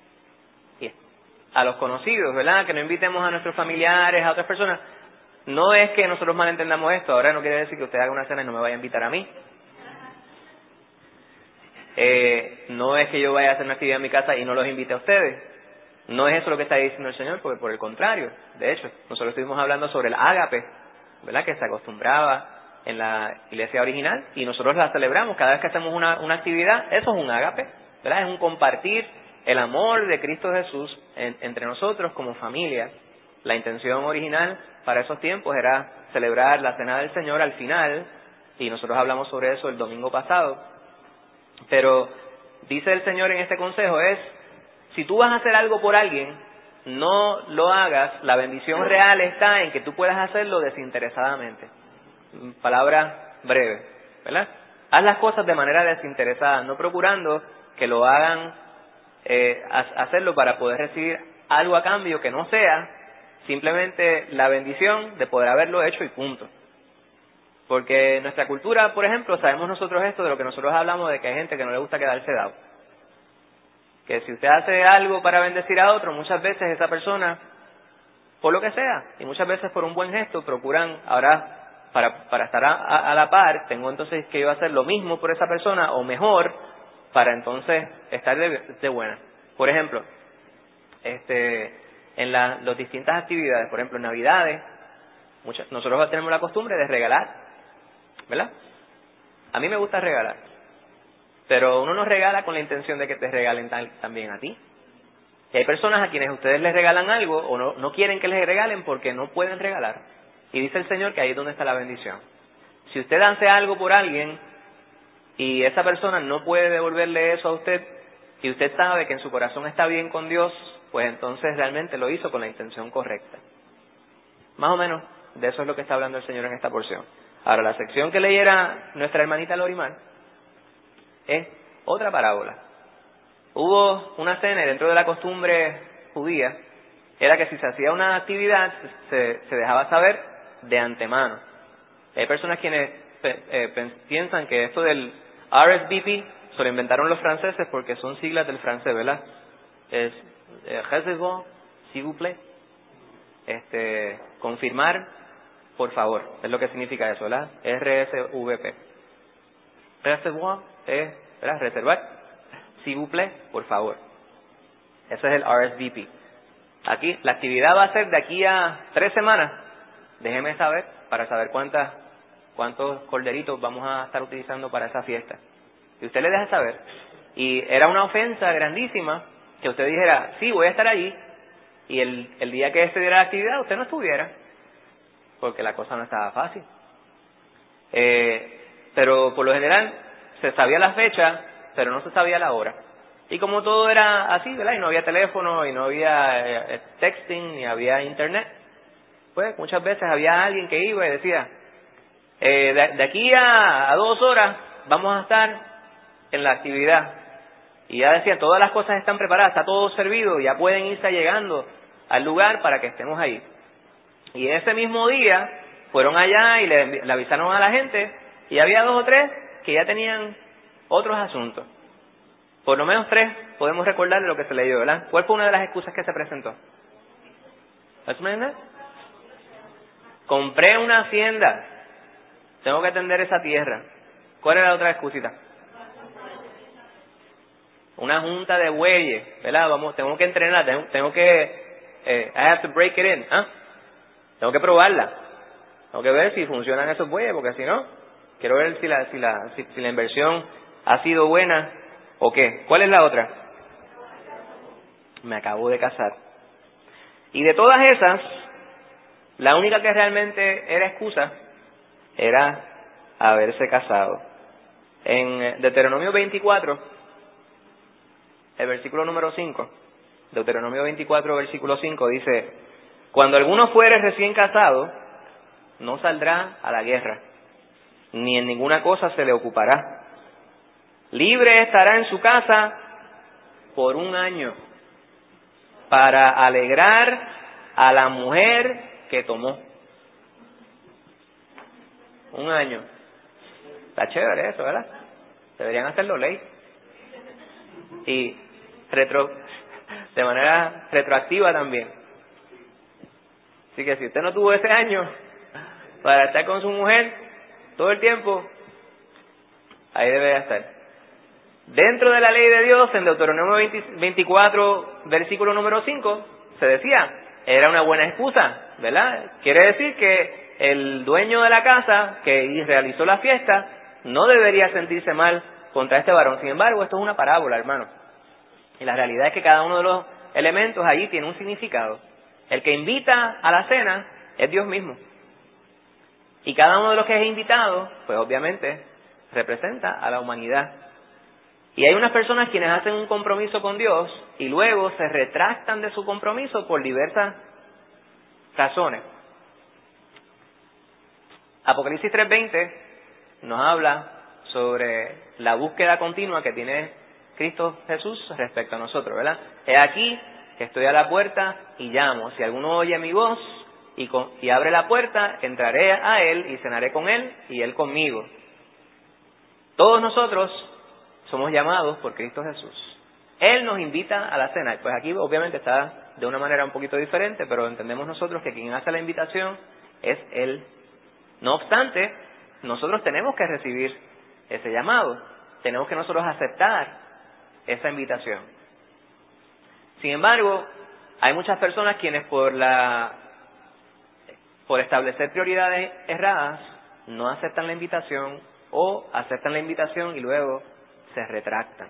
a los conocidos, ¿verdad? Que no invitemos a nuestros familiares, a otras personas. No es que nosotros malentendamos esto. Ahora no quiere decir que usted haga una cena y no me vaya a invitar a mí. Eh, no es que yo vaya a hacer una actividad en mi casa y no los invite a ustedes. No es eso lo que está diciendo el Señor, porque por el contrario. De hecho, nosotros estuvimos hablando sobre el ágape, ¿verdad? Que se acostumbraba en la iglesia original, y nosotros la celebramos cada vez que hacemos una, una actividad. Eso es un ágape, ¿verdad? Es un compartir el amor de Cristo Jesús en, entre nosotros como familia. La intención original para esos tiempos era celebrar la cena del Señor al final, y nosotros hablamos sobre eso el domingo pasado. Pero dice el Señor en este consejo es: si tú vas a hacer algo por alguien, no lo hagas. La bendición real está en que tú puedas hacerlo desinteresadamente. Palabra breve, ¿verdad? Haz las cosas de manera desinteresada, no procurando que lo hagan, eh, hacerlo para poder recibir algo a cambio que no sea simplemente la bendición de poder haberlo hecho y punto. Porque en nuestra cultura, por ejemplo, sabemos nosotros esto de lo que nosotros hablamos, de que hay gente que no le gusta quedarse dado. Que si usted hace algo para bendecir a otro, muchas veces esa persona, por lo que sea, y muchas veces por un buen gesto, procuran, ahora, para, para estar a, a, a la par, tengo entonces que yo hacer lo mismo por esa persona, o mejor, para entonces estar de, de buena. Por ejemplo, este, en la, las distintas actividades, por ejemplo, en Navidades, muchas, nosotros tenemos la costumbre de regalar, ¿verdad? A mí me gusta regalar, pero uno no regala con la intención de que te regalen tal, también a ti. Y hay personas a quienes ustedes les regalan algo o no, no quieren que les regalen porque no pueden regalar. Y dice el Señor que ahí es donde está la bendición. Si usted hace algo por alguien y esa persona no puede devolverle eso a usted, y usted sabe que en su corazón está bien con Dios, pues entonces realmente lo hizo con la intención correcta. Más o menos de eso es lo que está hablando el Señor en esta porción. Ahora, la sección que leyera nuestra hermanita Lorimar es otra parábola. Hubo una cena y dentro de la costumbre judía era que si se hacía una actividad se, se dejaba saber de antemano. Hay personas quienes eh, piensan que esto del R S V P se lo inventaron los franceses porque son siglas del francés, ¿verdad? Es eh, Recevez, s'il vous plaît. Este, confirmar, por favor, es lo que significa eso, ¿verdad? R S V P. Recevoir es, ¿verdad? Reservar. S'il vous plaît, por favor. Ese es el R S V P. Aquí, la actividad va a ser de aquí a tres semanas. Déjeme saber, para saber cuántas, cuántos corderitos vamos a estar utilizando para esa fiesta. Y usted le deja saber. Y era una ofensa grandísima que usted dijera, sí, voy a estar allí. Y el, el día que se diera la actividad, usted no estuviera. Porque la cosa no estaba fácil. Eh, pero por lo general, se sabía la fecha, pero no se sabía la hora. Y como todo era así, ¿verdad? Y no había teléfono, y no había eh, texting, ni había internet, pues muchas veces había alguien que iba y decía, eh, de, de aquí a, a dos horas vamos a estar en la actividad. Y ya decía, todas las cosas están preparadas, está todo servido, ya pueden irse llegando al lugar para que estemos ahí. Y ese mismo día fueron allá y le, le avisaron a la gente, y había dos o tres que ya tenían otros asuntos. Por lo menos tres podemos recordar de lo que se leyó, ¿verdad? ¿Cuál fue una de las excusas que se presentó? Compré una hacienda, tengo que atender esa tierra. ¿Cuál era la otra excusita? Una junta de bueyes, ¿verdad? Vamos, tengo que entrenar, tengo, tengo que, eh, I have to break it in, ¿ah? Tengo que probarla, tengo que ver si funcionan esos bueyes, porque si no, quiero ver si la, si la, si, si la inversión ha sido buena o qué. ¿Cuál es la otra? Me acabo de casar. Y de todas esas, la única que realmente era excusa era haberse casado. En Deuteronomio veinticuatro, el versículo número cinco, Deuteronomio veinticuatro, versículo cinco, dice, cuando alguno fuere recién casado, no saldrá a la guerra, ni en ninguna cosa se le ocupará. Libre estará en su casa por un año, para alegrar a la mujer que tomó. Un año. Está chévere eso, ¿verdad? Deberían hacerlo ley. Y retro, de manera retroactiva también. Así que si usted no tuvo ese año para estar con su mujer todo el tiempo, ahí debe estar. Dentro de la ley de Dios, en Deuteronomio veinticuatro, versículo número cinco, se decía, era una buena excusa, ¿verdad? Quiere decir que el dueño de la casa que realizó la fiesta no debería sentirse mal contra este varón. Sin embargo, esto es una parábola, hermano. Y la realidad es que cada uno de los elementos allí tiene un significado. El que invita a la cena es Dios mismo. Y cada uno de los que es invitado, pues obviamente, representa a la humanidad. Y hay unas personas quienes hacen un compromiso con Dios y luego se retractan de su compromiso por diversas razones. Apocalipsis tres veinte nos habla sobre la búsqueda continua que tiene Cristo Jesús respecto a nosotros, ¿verdad? He aquí que estoy a la puerta y llamo. Si alguno oye mi voz y, con, y abre la puerta, entraré a él y cenaré con él y él conmigo. Todos nosotros somos llamados por Cristo Jesús. Él nos invita a la cena. Pues aquí obviamente está de una manera un poquito diferente, pero entendemos nosotros que quien hace la invitación es Él. No obstante, nosotros tenemos que recibir ese llamado. Tenemos que nosotros aceptar esa invitación. Sin embargo, hay muchas personas quienes por la por establecer prioridades erradas no aceptan la invitación o aceptan la invitación y luego se retractan.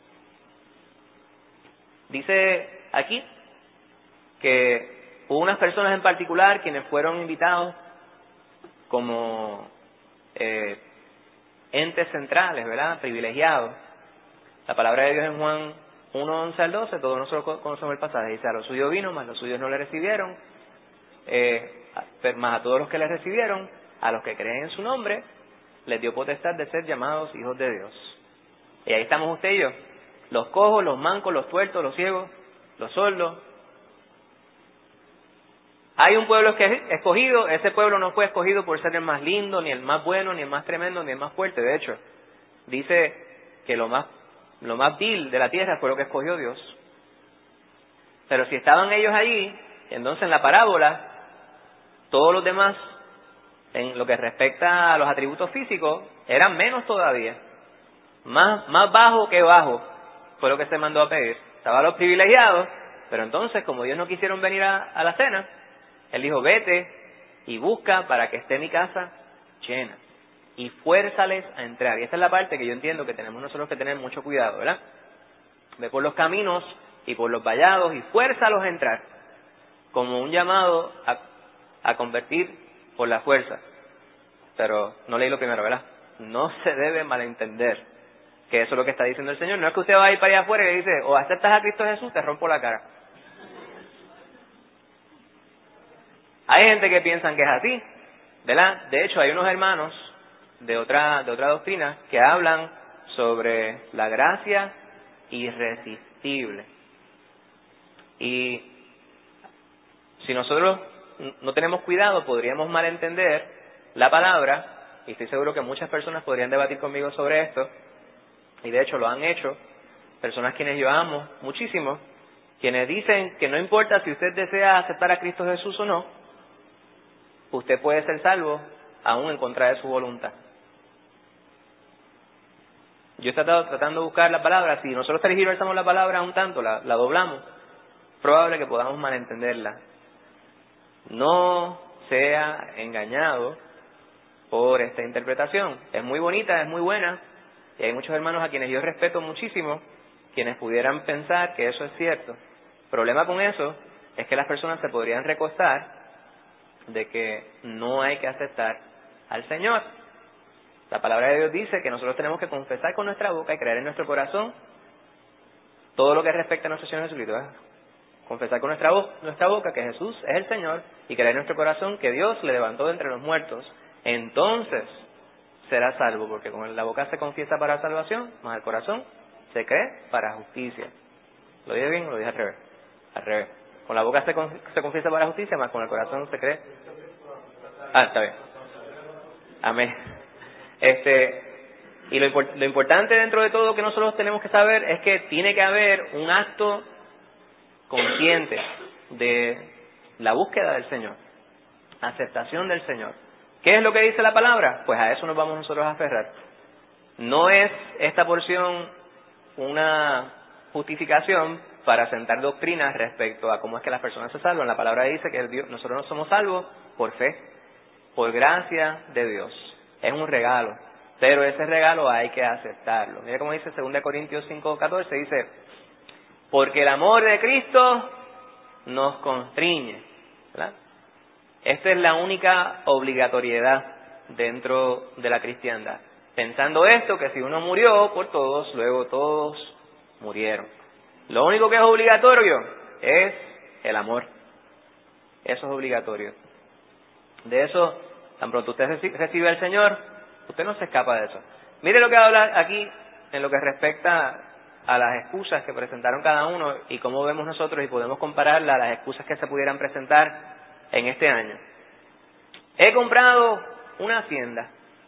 Dice aquí que hubo unas personas en particular quienes fueron invitados como eh, entes centrales, ¿verdad? Privilegiados. La palabra de Dios en Juan uno, once al doce, todos nosotros conocemos el pasaje, dice: a los suyos vino, mas los suyos no le recibieron, eh, mas a todos los que le recibieron, a los que creen en su nombre, les dio potestad de ser llamados hijos de Dios. Y ahí estamos usted y yo, los cojos, los mancos, los tuertos, los ciegos, los sordos. Hay un pueblo escogido, ese pueblo no fue escogido por ser el más lindo, ni el más bueno, ni el más tremendo, ni el más fuerte. De hecho, dice que lo más, lo más vil de la tierra fue lo que escogió Dios. Pero si estaban ellos allí, entonces en la parábola, todos los demás, en lo que respecta a los atributos físicos, eran menos todavía. Más, más bajo que bajo, fue lo que se mandó a pedir. Estaban los privilegiados, pero entonces, como ellos no quisieron venir a, a la cena, Él dijo: vete y busca para que esté mi casa llena. Y fuérzales a entrar. Y esta es la parte que yo entiendo que tenemos nosotros que tener mucho cuidado, ¿verdad? Ve por los caminos y por los vallados y fuérzalos a entrar. Como un llamado a, a convertir por la fuerza. Pero no leí lo primero, ¿verdad? No se debe malentender que eso es lo que está diciendo el Señor. No es que usted va a ir para allá afuera y le dice: o aceptas a Cristo Jesús, te rompo la cara. Hay gente que piensan que es así, ¿verdad? De hecho, hay unos hermanos de otra de otra doctrina que hablan sobre la gracia irresistible. Y si nosotros no tenemos cuidado, podríamos malentender la palabra, y estoy seguro que muchas personas podrían debatir conmigo sobre esto, y de hecho lo han hecho, personas quienes yo amo muchísimo, quienes dicen que no importa si usted desea aceptar a Cristo Jesús o no, usted puede ser salvo aún en contra de su voluntad. Yo he tratado tratando de buscar la palabra. Si nosotros tergiversamos la palabra un tanto, la, la doblamos, es probable que podamos malentenderla. No sea engañado por esta interpretación. Es muy bonita, es muy buena, y hay muchos hermanos a quienes yo respeto muchísimo, quienes pudieran pensar que eso es cierto. El problema con eso es que las personas se podrían recostar de que no hay que aceptar al Señor. La palabra de Dios dice que nosotros tenemos que confesar con nuestra boca y creer en nuestro corazón todo lo que respecta a nuestro Señor Jesucristo. ¿eh? Confesar con nuestra, bo- nuestra boca que Jesús es el Señor y creer en nuestro corazón que Dios le levantó de entre los muertos. Entonces será salvo, porque con la boca se confiesa para salvación, más el corazón se cree para justicia. ¿Lo dije bien o lo dije al revés? Al revés. Con la boca se, con, se confiesa para justicia, más con el corazón se cree. Ah, está bien. Amén. Este, y lo, import, lo importante dentro de todo que nosotros tenemos que saber es que tiene que haber un acto consciente de la búsqueda del Señor, aceptación del Señor. ¿Qué es lo que dice la palabra? Pues a eso nos vamos nosotros a aferrar. No es esta porción una justificación para sentar doctrinas respecto a cómo es que las personas se salvan. La palabra dice que Dios, nosotros no somos salvos por fe, por gracia de Dios. Es un regalo, pero ese regalo hay que aceptarlo. Mira cómo dice segunda Corintios cinco catorce, dice: porque el amor de Cristo nos constriñe, ¿verdad? Esta es la única obligatoriedad dentro de la cristiandad. Pensando esto, que si uno murió por todos, luego todos murieron. Lo único que es obligatorio es el amor. Eso es obligatorio. De eso, tan pronto usted recibe al Señor, usted no se escapa de eso. Mire lo que habla aquí en lo que respecta a las excusas que presentaron cada uno y cómo vemos nosotros y podemos compararla a las excusas que se pudieran presentar en este año. He comprado una hacienda.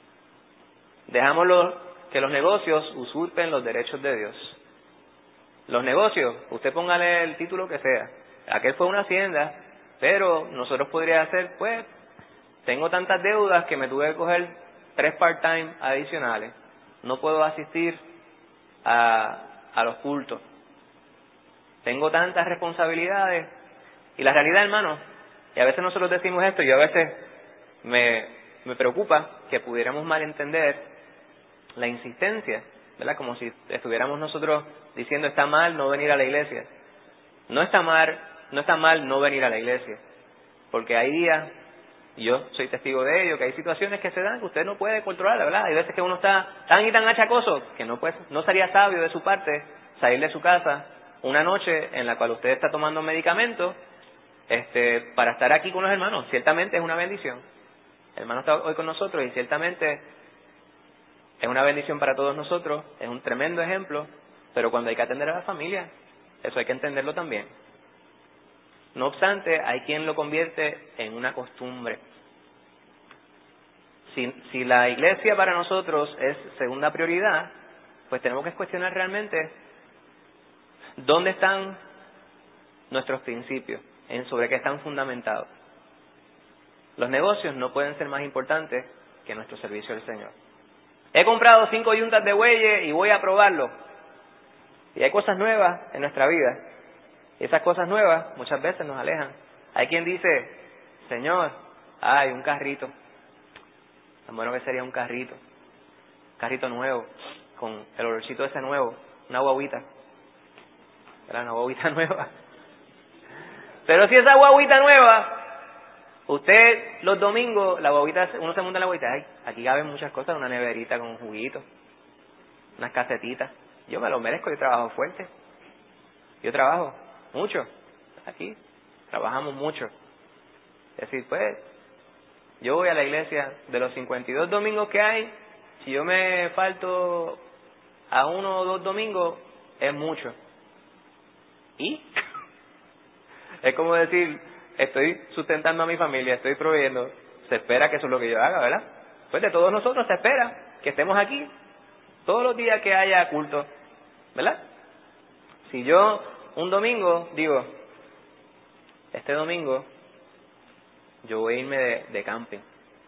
Dejamos los, que los negocios usurpen los derechos de Dios. Los negocios, usted póngale el título que sea. Aquel fue una hacienda, pero nosotros podríamos hacer, pues, tengo tantas deudas que me tuve que coger tres part-time adicionales. No puedo asistir a, a los cultos. Tengo tantas responsabilidades. Y la realidad, hermano, y a veces nosotros decimos esto, y a veces me, me preocupa que pudiéramos malentender la insistencia, ¿verdad? Como si estuviéramos nosotros diciendo está mal no venir a la iglesia. No está mal, no está mal no venir a la iglesia, porque hay días, y yo soy testigo de ello, que hay situaciones que se dan que usted no puede controlar, ¿verdad? Hay veces que uno está tan y tan achacoso que no puede, no sería sabio de su parte salir de su casa una noche en la cual usted está tomando medicamentos este, para estar aquí con los hermanos. Ciertamente es una bendición. El hermano está hoy con nosotros y ciertamente es una bendición para todos nosotros, es un tremendo ejemplo, pero cuando hay que atender a la familia, eso hay que entenderlo también. No obstante, hay quien lo convierte en una costumbre. Si, si la iglesia para nosotros es segunda prioridad, pues tenemos que cuestionar realmente dónde están nuestros principios, en sobre qué están fundamentados. Los negocios no pueden ser más importantes que nuestro servicio al Señor. He comprado cinco yuntas de bueyes y voy a probarlo. Y hay cosas nuevas en nuestra vida. Y esas cosas nuevas muchas veces nos alejan. Hay quien dice, Señor, ay, un carrito. Tan bueno que sería un carrito. Un carrito nuevo, con el olorcito ese nuevo, una guaguita. Era una guaguita nueva. Pero si esa guaguita nueva, usted los domingos, la guaguita, uno se monta en la guaguita, ay, aquí caben muchas cosas, una neverita con juguitos, unas casetitas. Yo me lo merezco, yo trabajo fuerte. Yo trabajo mucho. Aquí trabajamos mucho. Es decir, pues, yo voy a la iglesia de los cincuenta y dos domingos que hay, si yo me falto a uno o dos domingos, es mucho. ¿Y? Es como decir, estoy sustentando a mi familia, estoy proveyendo, se espera que eso es lo que yo haga, ¿verdad? Pues de todos nosotros se espera que estemos aquí todos los días que haya culto, ¿verdad? Si yo un domingo digo, este domingo yo voy a irme de, de camping,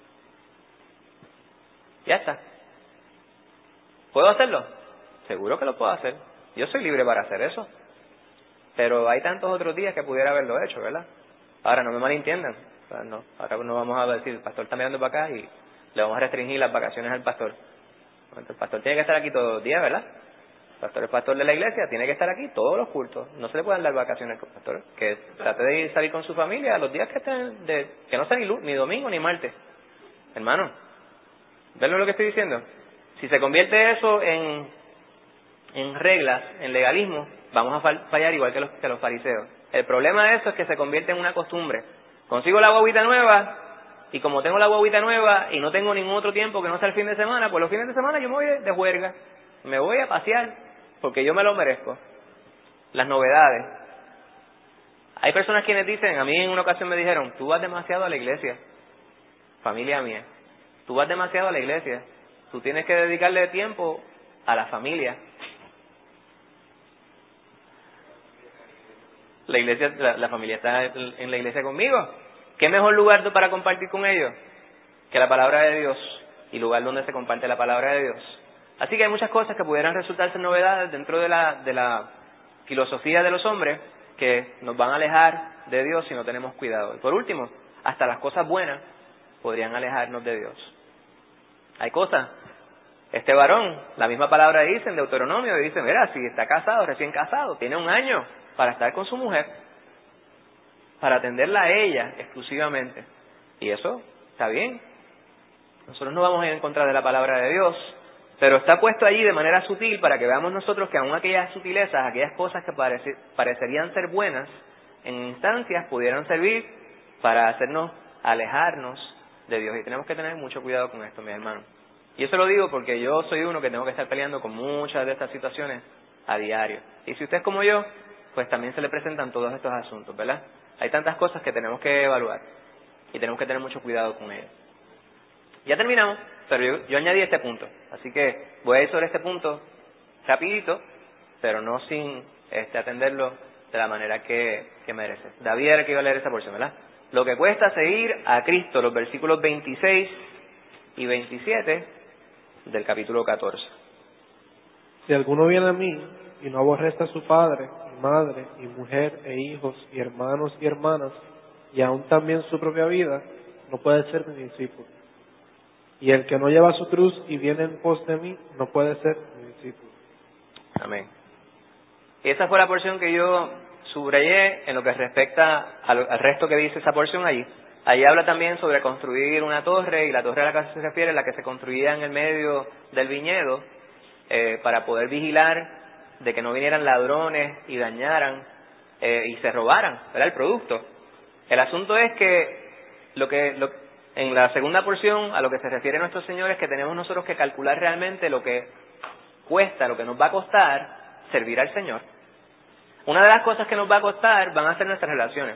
ya está. ¿Puedo hacerlo? Seguro que lo puedo hacer. Yo soy libre para hacer eso. Pero hay tantos otros días que pudiera haberlo hecho, ¿verdad? Ahora, no me malentiendan. No, ahora no vamos a decir, el pastor está mirando para acá y le vamos a restringir las vacaciones al pastor. El pastor tiene que estar aquí todos los días, ¿verdad? El pastor es pastor de la iglesia, tiene que estar aquí todos los cultos. No se le pueden dar vacaciones al pastor. Que trate de ir, salir con su familia los días que estén, de, que no sea ni, ni domingo ni martes. Hermano, ¿ven lo que estoy diciendo? Si se convierte eso en, en reglas, en legalismo, vamos a fallar igual que los, que los fariseos. El problema de eso es que se convierte en una costumbre. Consigo la guaguita nueva, y como tengo la guaguita nueva y no tengo ningún otro tiempo que no sea el fin de semana, pues los fines de semana yo me voy de, de juerga. Me voy a pasear, porque yo me lo merezco. Las novedades. Hay personas quienes dicen, a mí en una ocasión me dijeron, tú vas demasiado a la iglesia, familia mía, tú vas demasiado a la iglesia, tú tienes que dedicarle tiempo a la familia. La iglesia, la, la familia está en la iglesia conmigo. ¿Qué mejor lugar para compartir con ellos que la palabra de Dios y lugar donde se comparte la palabra de Dios? Así que hay muchas cosas que pudieran resultarse novedades dentro de la, de la filosofía de los hombres que nos van a alejar de Dios si no tenemos cuidado. Y por último, hasta las cosas buenas podrían alejarnos de Dios. Hay cosas. Este varón, la misma palabra dice en Deuteronomio, dice, mira, si está casado, recién casado, tiene un año para estar con su mujer, para atenderla a ella exclusivamente. Y eso está bien. Nosotros no vamos a ir en contra de la palabra de Dios, pero está puesto allí de manera sutil para que veamos nosotros que aun aquellas sutilezas, aquellas cosas que parece, parecerían ser buenas, en instancias pudieran servir para hacernos alejarnos de Dios. Y tenemos que tener mucho cuidado con esto, mis hermanos. Y eso lo digo porque yo soy uno que tengo que estar peleando con muchas de estas situaciones a diario. Y si usted es como yo, pues también se le presentan todos estos asuntos, ¿verdad? Hay tantas cosas que tenemos que evaluar y tenemos que tener mucho cuidado con ellas. Ya terminamos, pero yo, yo añadí este punto, así que voy a ir sobre este punto rapidito, pero no sin este, atenderlo de la manera que, que merece. David era el que iba a leer esa porción, ¿verdad? Lo que cuesta seguir a Cristo, los versículos veintiséis y veintisiete del capítulo catorce. Si alguno viene a mí y no aborrece a su padre, y madre, y mujer, e hijos, y hermanos y hermanas, y aún también su propia vida, no puede ser mi discípulo. Y el que no lleva su cruz y viene en pos de mí, no puede ser mi discípulo. Amén. Y esa fue la porción que yo subrayé en lo que respecta al, al resto que dice esa porción allí. Allí habla también sobre construir una torre, y la torre a la que se refiere es la que se construía en el medio del viñedo eh, para poder vigilar de que no vinieran ladrones y dañaran eh, y se robaran, ¿verdad?, el producto. El asunto es que lo que lo, en la segunda porción a lo que se refiere nuestro Señor es que tenemos nosotros que calcular realmente lo que cuesta, lo que nos va a costar servir al Señor. Una de las cosas que nos va a costar van a ser nuestras relaciones.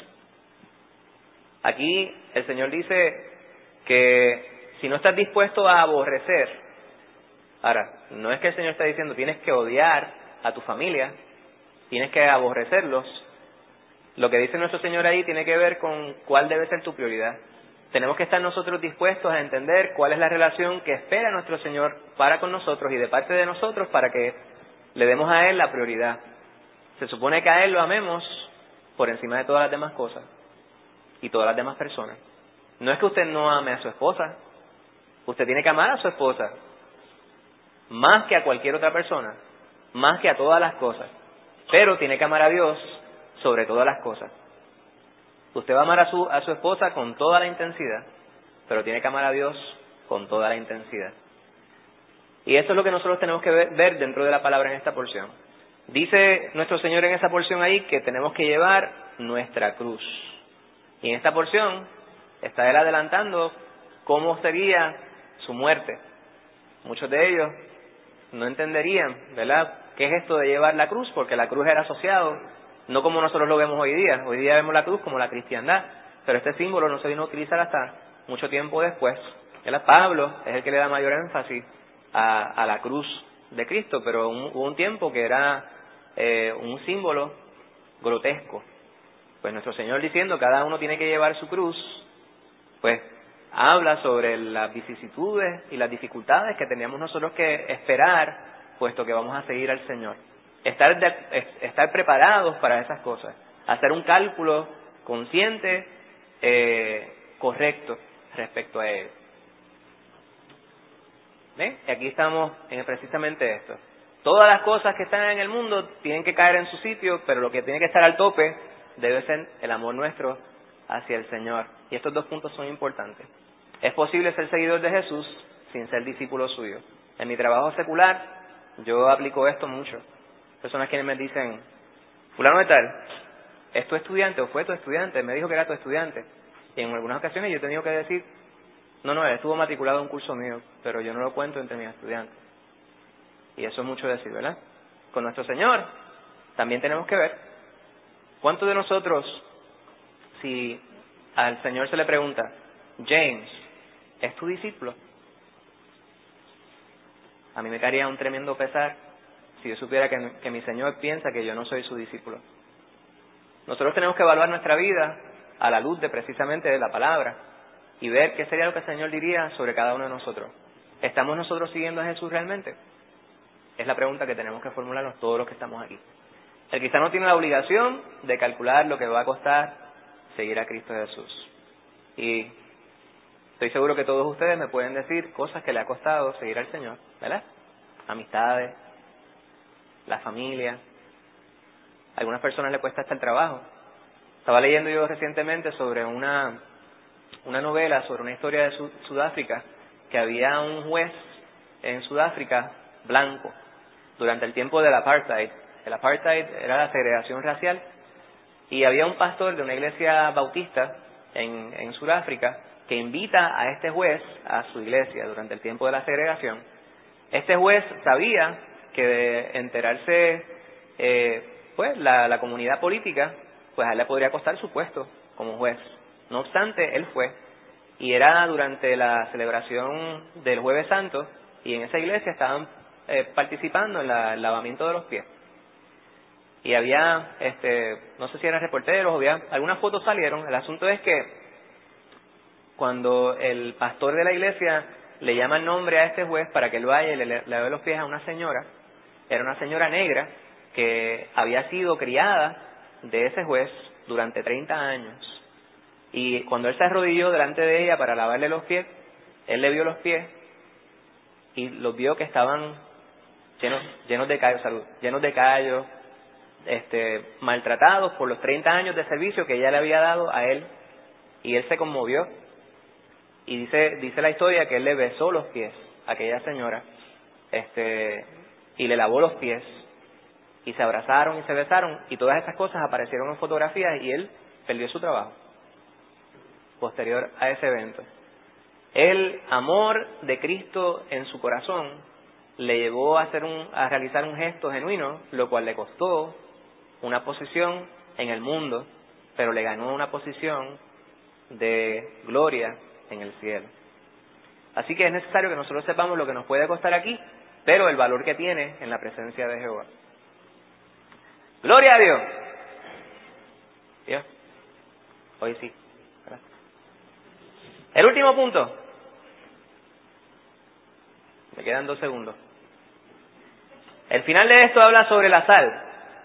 Aquí el Señor dice que si no estás dispuesto a aborrecer, ahora, no es que el Señor está diciendo tienes que odiar a tu familia, tienes que aborrecerlos. Lo que dice nuestro Señor ahí tiene que ver con cuál debe ser tu prioridad. Tenemos que estar nosotros dispuestos a entender cuál es la relación que espera nuestro Señor para con nosotros y de parte de nosotros para que le demos a Él la prioridad. Se supone que a Él lo amemos por encima de todas las demás cosas y todas las demás personas. No es que usted no ame a su esposa, usted tiene que amar a su esposa más que a cualquier otra persona, más que a todas las cosas, pero tiene que amar a Dios sobre todas las cosas. Usted va a amar a su, a su esposa con toda la intensidad, pero tiene que amar a Dios con toda la intensidad. Y eso es lo que nosotros tenemos que ver, ver dentro de la palabra en esta porción. Dice nuestro Señor en esa porción ahí que tenemos que llevar nuestra cruz. Y en esta porción está Él adelantando cómo sería su muerte. Muchos de ellos no entenderían, ¿verdad?, qué es esto de llevar la cruz, porque la cruz era asociado, no como nosotros lo vemos hoy día. Hoy día vemos la cruz como la cristiandad, pero este símbolo no se vino a utilizar hasta mucho tiempo después. ¿Verdad? Pablo es el que le da mayor énfasis a, a la cruz de Cristo, pero un, hubo un tiempo que era eh, un símbolo grotesco. Pues nuestro Señor diciendo cada uno tiene que llevar su cruz, pues habla sobre las vicisitudes y las dificultades que teníamos nosotros que esperar, puesto que vamos a seguir al Señor. Estar, de, estar preparados para esas cosas, hacer un cálculo consciente, eh, correcto respecto a Él. ¿Ven? Y aquí estamos en precisamente esto. Todas las cosas que están en el mundo tienen que caer en su sitio, pero lo que tiene que estar al tope debe ser el amor nuestro hacia el Señor. Y estos dos puntos son importantes. Es posible ser seguidor de Jesús sin ser discípulo suyo. En mi trabajo secular yo aplico esto mucho. Personas quienes me dicen, fulano de tal, ¿es tu estudiante o fue tu estudiante? Me dijo que era tu estudiante. Y en algunas ocasiones yo he tenido que decir, no, no, él estuvo matriculado en un curso mío, pero yo no lo cuento entre mis estudiantes. Y eso es mucho decir, ¿verdad? Con nuestro Señor también tenemos que ver cuántos de nosotros, si al Señor se le pregunta, James, ¿es tu discípulo? A mí me caería un tremendo pesar si yo supiera que, que mi Señor piensa que yo no soy su discípulo. Nosotros tenemos que evaluar nuestra vida a la luz de precisamente de la palabra y ver qué sería lo que el Señor diría sobre cada uno de nosotros. ¿Estamos nosotros siguiendo a Jesús realmente? Es la pregunta que tenemos que formularnos todos los que estamos aquí. El cristiano tiene la obligación de calcular lo que va a costar seguir a Cristo Jesús. Y estoy seguro que todos ustedes me pueden decir cosas que le ha costado seguir al Señor, ¿verdad? Amistades, la familia. A algunas personas le cuesta hasta el trabajo. Estaba leyendo yo recientemente sobre una, una novela, sobre una historia de Sudáfrica, que había un juez en Sudáfrica blanco durante el tiempo del apartheid. El apartheid era la segregación racial, y había un pastor de una iglesia bautista en, en Sudáfrica que invita a este juez a su iglesia durante el tiempo de la segregación. Este juez sabía que de enterarse eh, pues la, la comunidad política, pues a él le podría costar su puesto como juez. No obstante, él fue, y era durante la celebración del Jueves Santo, y en esa iglesia estaban eh, participando en la, el lavamiento de los pies. Y había, este, no sé si eran reporteros, o había, algunas fotos salieron. El asunto es que cuando el pastor de la iglesia le llama el nombre a este juez para que él vaya y le, le lave los pies a una señora, Era una señora negra que había sido criada de ese juez durante treinta años. Y cuando él se arrodilló delante de ella para lavarle los pies, él le vio los pies y los vio que estaban llenos, llenos de callos, salud, llenos de callos, este, maltratados por los treinta años de servicio que ella le había dado a él. Y él se conmovió. Y dice, dice la historia que él le besó los pies a aquella señora, este, y le lavó los pies, y se abrazaron y se besaron, y todas esas cosas aparecieron en fotografías, y él perdió su trabajo posterior a ese evento. El amor de Cristo en su corazón le llevó a hacer un, a realizar un gesto genuino, lo cual le costó una posición en el mundo, pero le ganó una posición de gloria en el cielo. Así que es necesario que nosotros sepamos lo que nos puede costar aquí, pero el valor que tiene en la presencia de Jehová. ¡Gloria a Dios! ¿Dios? Hoy sí. Gracias. El último punto. Me quedan dos segundos. El final de esto habla sobre la sal.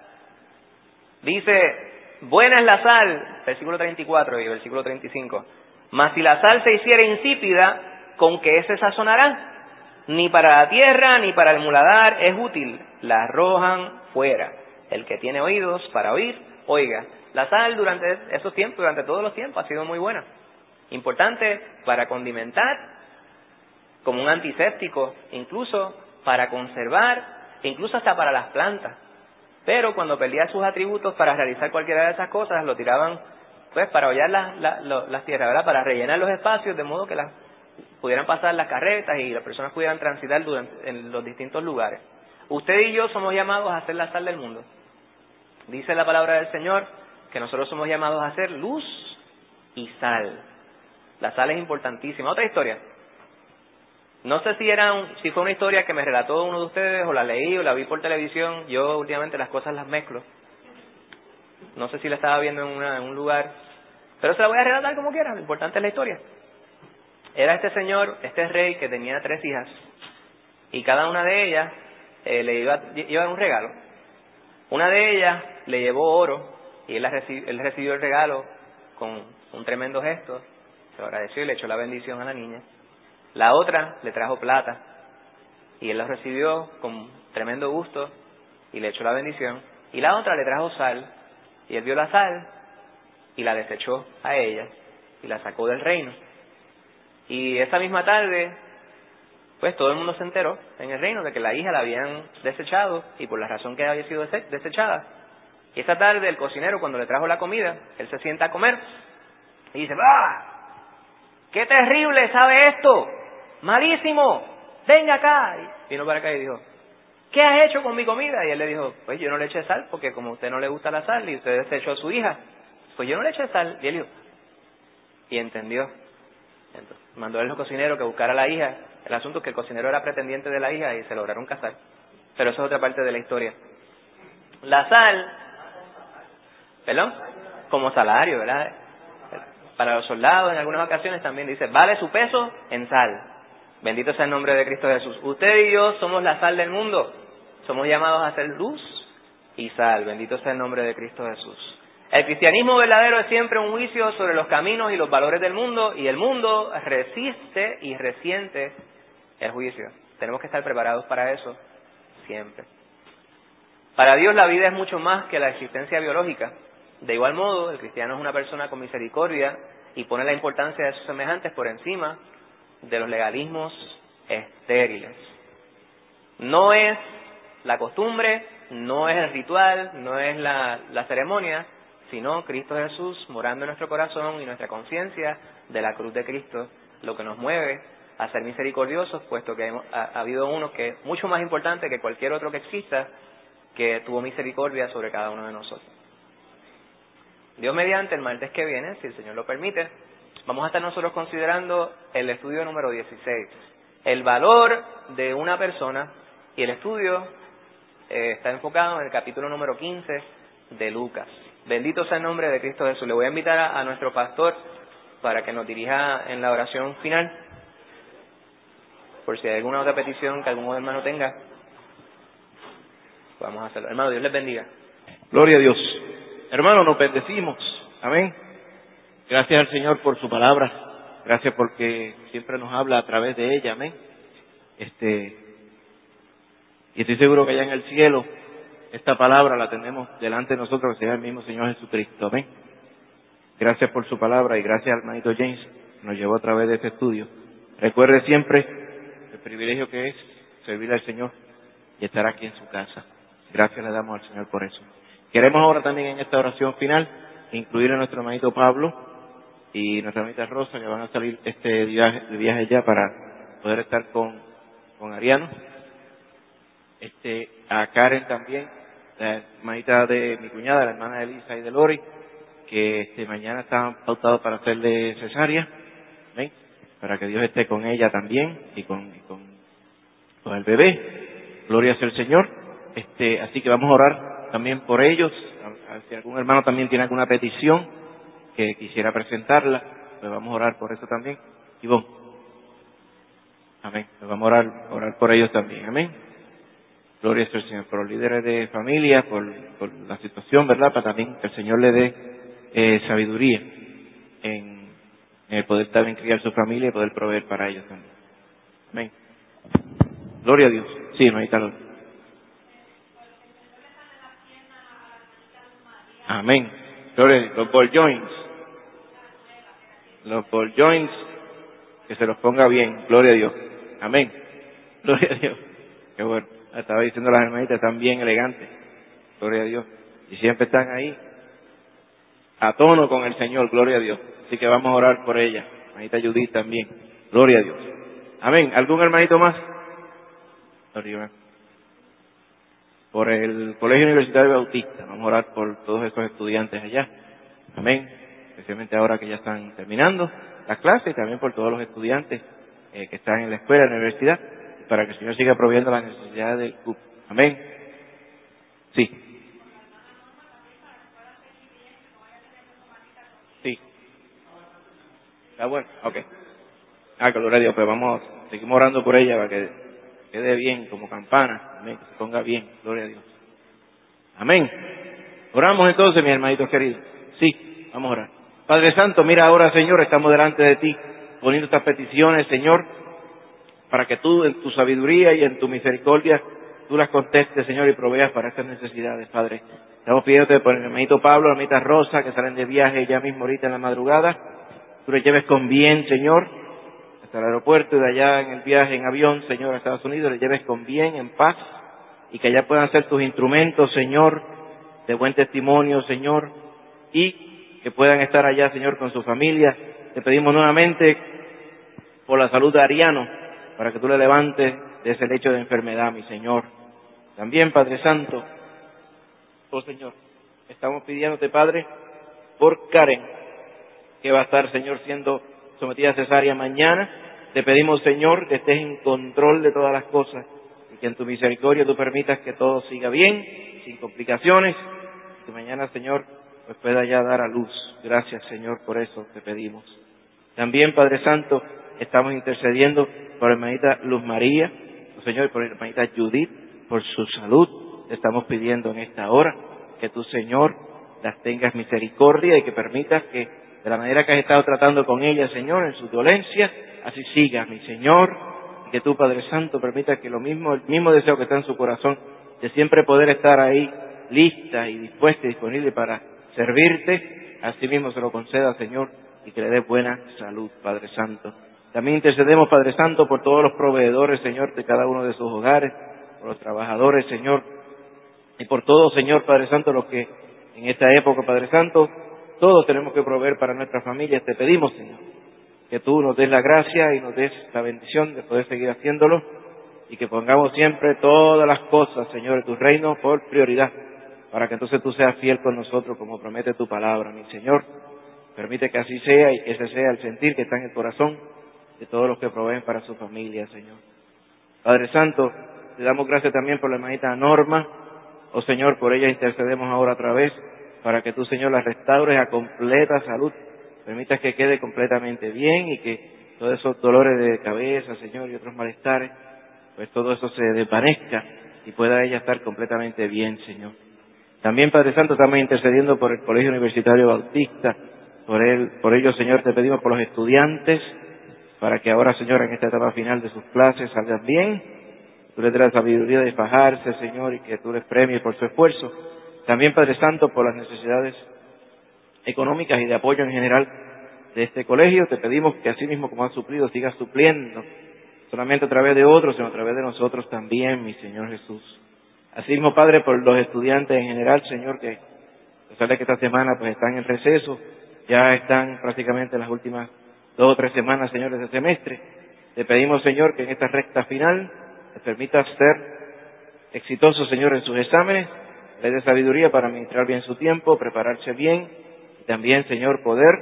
Dice, buena es la sal, versículo treinta y cuatro y versículo treinta y cinco. Mas si la sal se hiciera insípida, ¿con qué se sazonará? Ni para la tierra ni para el muladar es útil, la arrojan fuera. El que tiene oídos para oír, oiga. La sal durante esos tiempos, durante todos los tiempos, ha sido muy buena. Importante para condimentar, como un antiséptico, incluso para conservar, incluso hasta para las plantas. Pero cuando perdía sus atributos para realizar cualquiera de esas cosas, lo tiraban pues para hollar las, las, las tierras, ¿verdad? Para rellenar los espacios, de modo que las pudieran pasar las carretas y las personas pudieran transitar durante, en los distintos lugares. Usted y yo somos llamados a ser la sal del mundo. Dice la palabra del Señor que nosotros somos llamados a ser luz y sal. La sal es importantísima. Otra historia. No sé si era un, si fue una historia que me relató uno de ustedes, o la leí, o la vi por televisión. Yo últimamente las cosas las mezclo. No sé si la estaba viendo en, una, en un lugar, pero se la voy a relatar como quiera. Lo importante es la historia. Era este señor, este rey, que tenía tres hijas, y cada una de ellas eh, le iba, iba un regalo. Una de ellas le llevó oro, y él, la reci, él recibió el regalo con un tremendo gesto, se agradeció y le echó la bendición a la niña. La otra le trajo plata, y él la recibió con tremendo gusto y le echó la bendición. Y la otra le trajo sal, y él vio la sal y la desechó a ella y la sacó del reino. Y esa misma tarde, pues todo el mundo se enteró en el reino de que la hija la habían desechado, y por la razón que había sido desechada. Y esa tarde el cocinero, cuando le trajo la comida, él se sienta a comer y dice, ¡ah! ¡Qué terrible sabe esto! ¡Malísimo! ¡Venga acá! Y vino para acá y dijo, ¿qué has hecho con mi comida? Y él le dijo, pues yo no le eché sal, porque como a usted no le gusta la sal y usted desechó a su hija, pues yo no le eché sal. Y él dijo, y entendió. Entonces mandó a los cocineros que buscara a la hija. El asunto es que el cocinero era pretendiente de la hija y se lograron casar. Pero eso es otra parte de la historia. La sal, perdón, como salario, ¿verdad? Para los soldados en algunas ocasiones también dice, vale su peso en sal. Bendito sea el nombre de Cristo Jesús. Usted y yo somos la sal del mundo. Somos llamados a ser luz y sal. Bendito sea el nombre de Cristo Jesús. El cristianismo verdadero es siempre un juicio sobre los caminos y los valores del mundo, y el mundo resiste y resiente el juicio. Tenemos que estar preparados para eso siempre. Para Dios la vida es mucho más que la existencia biológica. De igual modo, el cristiano es una persona con misericordia y pone la importancia de sus semejantes por encima de los legalismos estériles. No es la costumbre, no es el ritual, no es la, la ceremonia, sino Cristo Jesús morando en nuestro corazón y nuestra conciencia de la cruz de Cristo, lo que nos mueve a ser misericordiosos, puesto que hemos, ha, ha habido uno que es mucho más importante que cualquier otro que exista, que tuvo misericordia sobre cada uno de nosotros. Dios mediante, el martes que viene, si el Señor lo permite, vamos a estar nosotros considerando el estudio número dieciséis, el valor de una persona, y el estudio eh, está enfocado en el capítulo número quince de Lucas. Bendito sea el nombre de Cristo Jesús. Le voy a invitar a, a nuestro pastor para que nos dirija en la oración final, por si hay alguna otra petición que algún hermano tenga. Vamos a hacerlo. Hermano, Dios les bendiga. Gloria a Dios. Hermano, nos bendecimos. Amén. Gracias al Señor por su palabra. Gracias porque siempre nos habla a través de ella. Amén. Este, y estoy seguro que allá en el cielo esta palabra la tenemos delante de nosotros, que sea el mismo Señor Jesucristo. Amén. Gracias por su palabra y gracias al hermanito James que nos llevó a través de este estudio. Recuerde siempre el privilegio que es servir al Señor y estar aquí en su casa. Gracias le damos al Señor por eso. Queremos ahora también en esta oración final incluir a nuestro hermanito Pablo y nuestra hermanita Rosa, que van a salir este viaje, de viaje ya para poder estar con, con Ariano. Este, a Karen también, la hermanita de mi cuñada, la hermana de Elisa y de Lori, que este, mañana están pautados para hacerle cesárea. ¿Ven? Para que Dios esté con ella también y con, y con, con el bebé. Gloria sea el Señor. Este, así que vamos a orar también por ellos. A, a, si algún hermano también tiene alguna petición que quisiera presentarla, pues vamos a orar por eso también. Y vos. Amén. Pues vamos a orar, orar por ellos también. Amén. Gloria sea el Señor. Por los líderes de familia, por, por la situación, ¿verdad? Para también que el Señor le dé eh, sabiduría en, en el poder también criar su familia y poder proveer para ellos también. Amén. Gloria a Dios. Sí, no hay tal. Amén. Gloria a Dios. Los ball joints. Los ball joints, que se los ponga bien. Gloria a Dios. Amén. Gloria a Dios. Qué bueno. Estaba diciendo las hermanitas, están bien elegantes. Gloria a Dios. Y siempre están ahí a tono con el Señor. Gloria a Dios. Así que vamos a orar por ella. Hermanita Judith también. Gloria a Dios. Amén. ¿Algún hermanito más? Arriba. Por el Colegio Universitario Bautista. Vamos a orar por todos estos estudiantes allá. Amén. Especialmente ahora que ya están terminando las clases y también por todos los estudiantes eh, que están en la escuela, en la universidad, para que el Señor siga proveyendo las necesidades del C U P. Amén. Sí. Sí. ¿Está bueno? Ok. Ah, gloria a Dios. Pues vamos, seguimos orando por ella para que quede bien como campana. Amén. Que se ponga bien. Gloria a Dios. Amén. Oramos entonces, mis hermanitos queridos. Sí, vamos a orar. Padre Santo, mira ahora, Señor, estamos delante de ti, poniendo estas peticiones, Señor, para que tú, en tu sabiduría y en tu misericordia, tú las contestes, Señor, y proveas para estas necesidades, Padre. Estamos pidiéndote por el hermanito Pablo, la hermanita Rosa, que salen de viaje ya mismo ahorita en la madrugada. Tú les lleves con bien, Señor, hasta el aeropuerto y de allá en el viaje en avión, Señor, a Estados Unidos, les lleves con bien, en paz, y que allá puedan ser tus instrumentos, Señor, de buen testimonio, Señor, y que puedan estar allá, Señor, con su familia. Te pedimos nuevamente por la salud de Ariano, para que tú le levantes de ese lecho de enfermedad, mi Señor. También, Padre Santo, oh Señor, estamos pidiéndote, Padre, por Karen, que va a estar, Señor, siendo sometida a cesárea mañana. Te pedimos, Señor, que estés en control de todas las cosas y que en tu misericordia tú permitas que todo siga bien, sin complicaciones, y que mañana, Señor, pues pueda ya dar a luz. Gracias, Señor, por eso te pedimos. También, Padre Santo, estamos intercediendo por la hermanita Luz María, oh Señor, y por la hermanita Judith, por su salud. Te estamos pidiendo en esta hora que tú, Señor, las tengas misericordia y que permitas que de la manera que has estado tratando con ellas, Señor, en su dolencia, así sigas, mi Señor, y que tú, Padre Santo, permitas que lo mismo, el mismo deseo que está en su corazón, de siempre poder estar ahí lista y dispuesta y disponible para servirte, así mismo se lo conceda, Señor, y que le dé buena salud, Padre Santo. También intercedemos, Padre Santo, por todos los proveedores, Señor, de cada uno de sus hogares, por los trabajadores, Señor, y por todos, Señor, Padre Santo, los que en esta época, Padre Santo, todos tenemos que proveer para nuestras familias. Te pedimos, Señor, que tú nos des la gracia y nos des la bendición de poder seguir haciéndolo y que pongamos siempre todas las cosas, Señor, de tu reino por prioridad, para que entonces tú seas fiel con nosotros como promete tu palabra, mi Señor. Permite que así sea y que ese sea el sentir que está en el corazón de todos los que proveen para su familia, Señor. Padre Santo, te damos gracias también por la hermanita Norma. Oh Señor, por ella intercedemos ahora otra vez, para que tú, Señor, la restaures a completa salud. Permitas que quede completamente bien y que todos esos dolores de cabeza, Señor, y otros malestares, pues todo eso se desvanezca y y pueda ella estar completamente bien, Señor. También, Padre Santo, estamos intercediendo por el Colegio Universitario Bautista, por él, por ello, Señor, te pedimos por los estudiantes, para que ahora, Señor, en esta etapa final de sus clases salgan bien. Tú les das la sabiduría de fajarse, Señor, y que tú les premies por su esfuerzo. También, Padre Santo, por las necesidades económicas y de apoyo en general de este colegio, te pedimos que así mismo como has suplido, sigas supliendo, solamente a través de otros, sino a través de nosotros también, mi Señor Jesús. Así mismo, Padre, por los estudiantes en general, Señor, que a pesar de que esta semana pues están en receso, ya están prácticamente en las últimas dos o tres semanas, Señor, de este semestre. Te pedimos, Señor, que en esta recta final les permitas ser exitosos, Señor, en sus exámenes, les dé sabiduría para administrar bien su tiempo, prepararse bien, y también, Señor, poder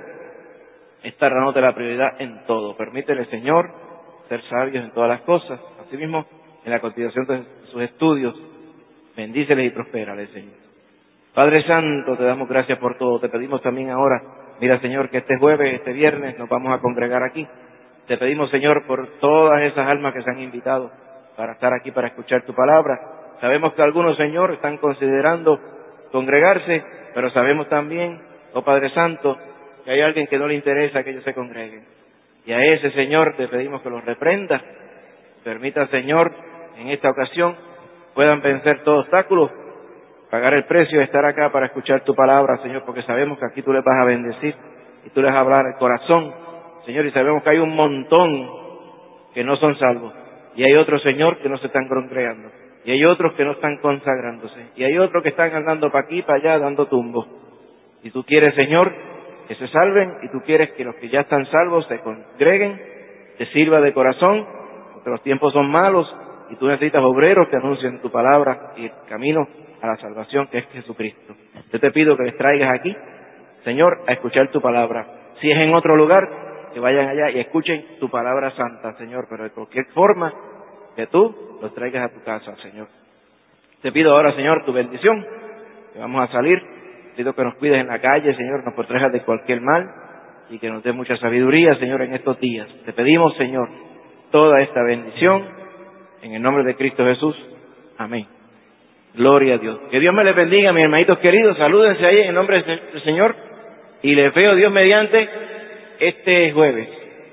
estar dándote la prioridad en todo. Permítele, Señor, ser sabios en todas las cosas. Asimismo, en la continuación de sus estudios, bendíceles y prospérales, Señor. Padre Santo, te damos gracias por todo. Te pedimos también ahora, mira, Señor, que este jueves, este viernes, nos vamos a congregar aquí. Te pedimos, Señor, por todas esas almas que se han invitado para estar aquí, para escuchar tu palabra. Sabemos que algunos, Señor, están considerando congregarse, pero sabemos también, oh Padre Santo, que hay alguien que no le interesa que ellos se congreguen. Y a ese, Señor, te pedimos que los reprenda. Permita, Señor, en esta ocasión puedan vencer todo obstáculo, pagar el precio de estar acá para escuchar tu palabra, Señor, porque sabemos que aquí tú les vas a bendecir y tú les vas a hablar al corazón, Señor, y sabemos que hay un montón que no son salvos, y hay otros, Señor, que no se están congregando, y hay otros que no están consagrándose, y hay otros que están andando para aquí, para allá, dando tumbos. Y tú quieres, Señor, que se salven, y tú quieres que los que ya están salvos se congreguen, te sirva de corazón, porque los tiempos son malos, y tú necesitas obreros que anuncien tu palabra y el camino a la salvación que es Jesucristo. Yo te pido que les traigas aquí, Señor, a escuchar tu palabra. Si es en otro lugar, que vayan allá y escuchen tu palabra santa, Señor, pero de cualquier forma que tú los traigas a tu casa, Señor. Te pido ahora, Señor, tu bendición, que vamos a salir. Te pido que nos cuides en la calle, Señor, nos protejas de cualquier mal y que nos dé mucha sabiduría, Señor, en estos días. Te pedimos, Señor, toda esta bendición en el nombre de Cristo Jesús. Amén. Gloria a Dios. Que Dios me les bendiga, mis hermanitos queridos. Salúdense ahí en el nombre del Señor y les veo Dios mediante este jueves.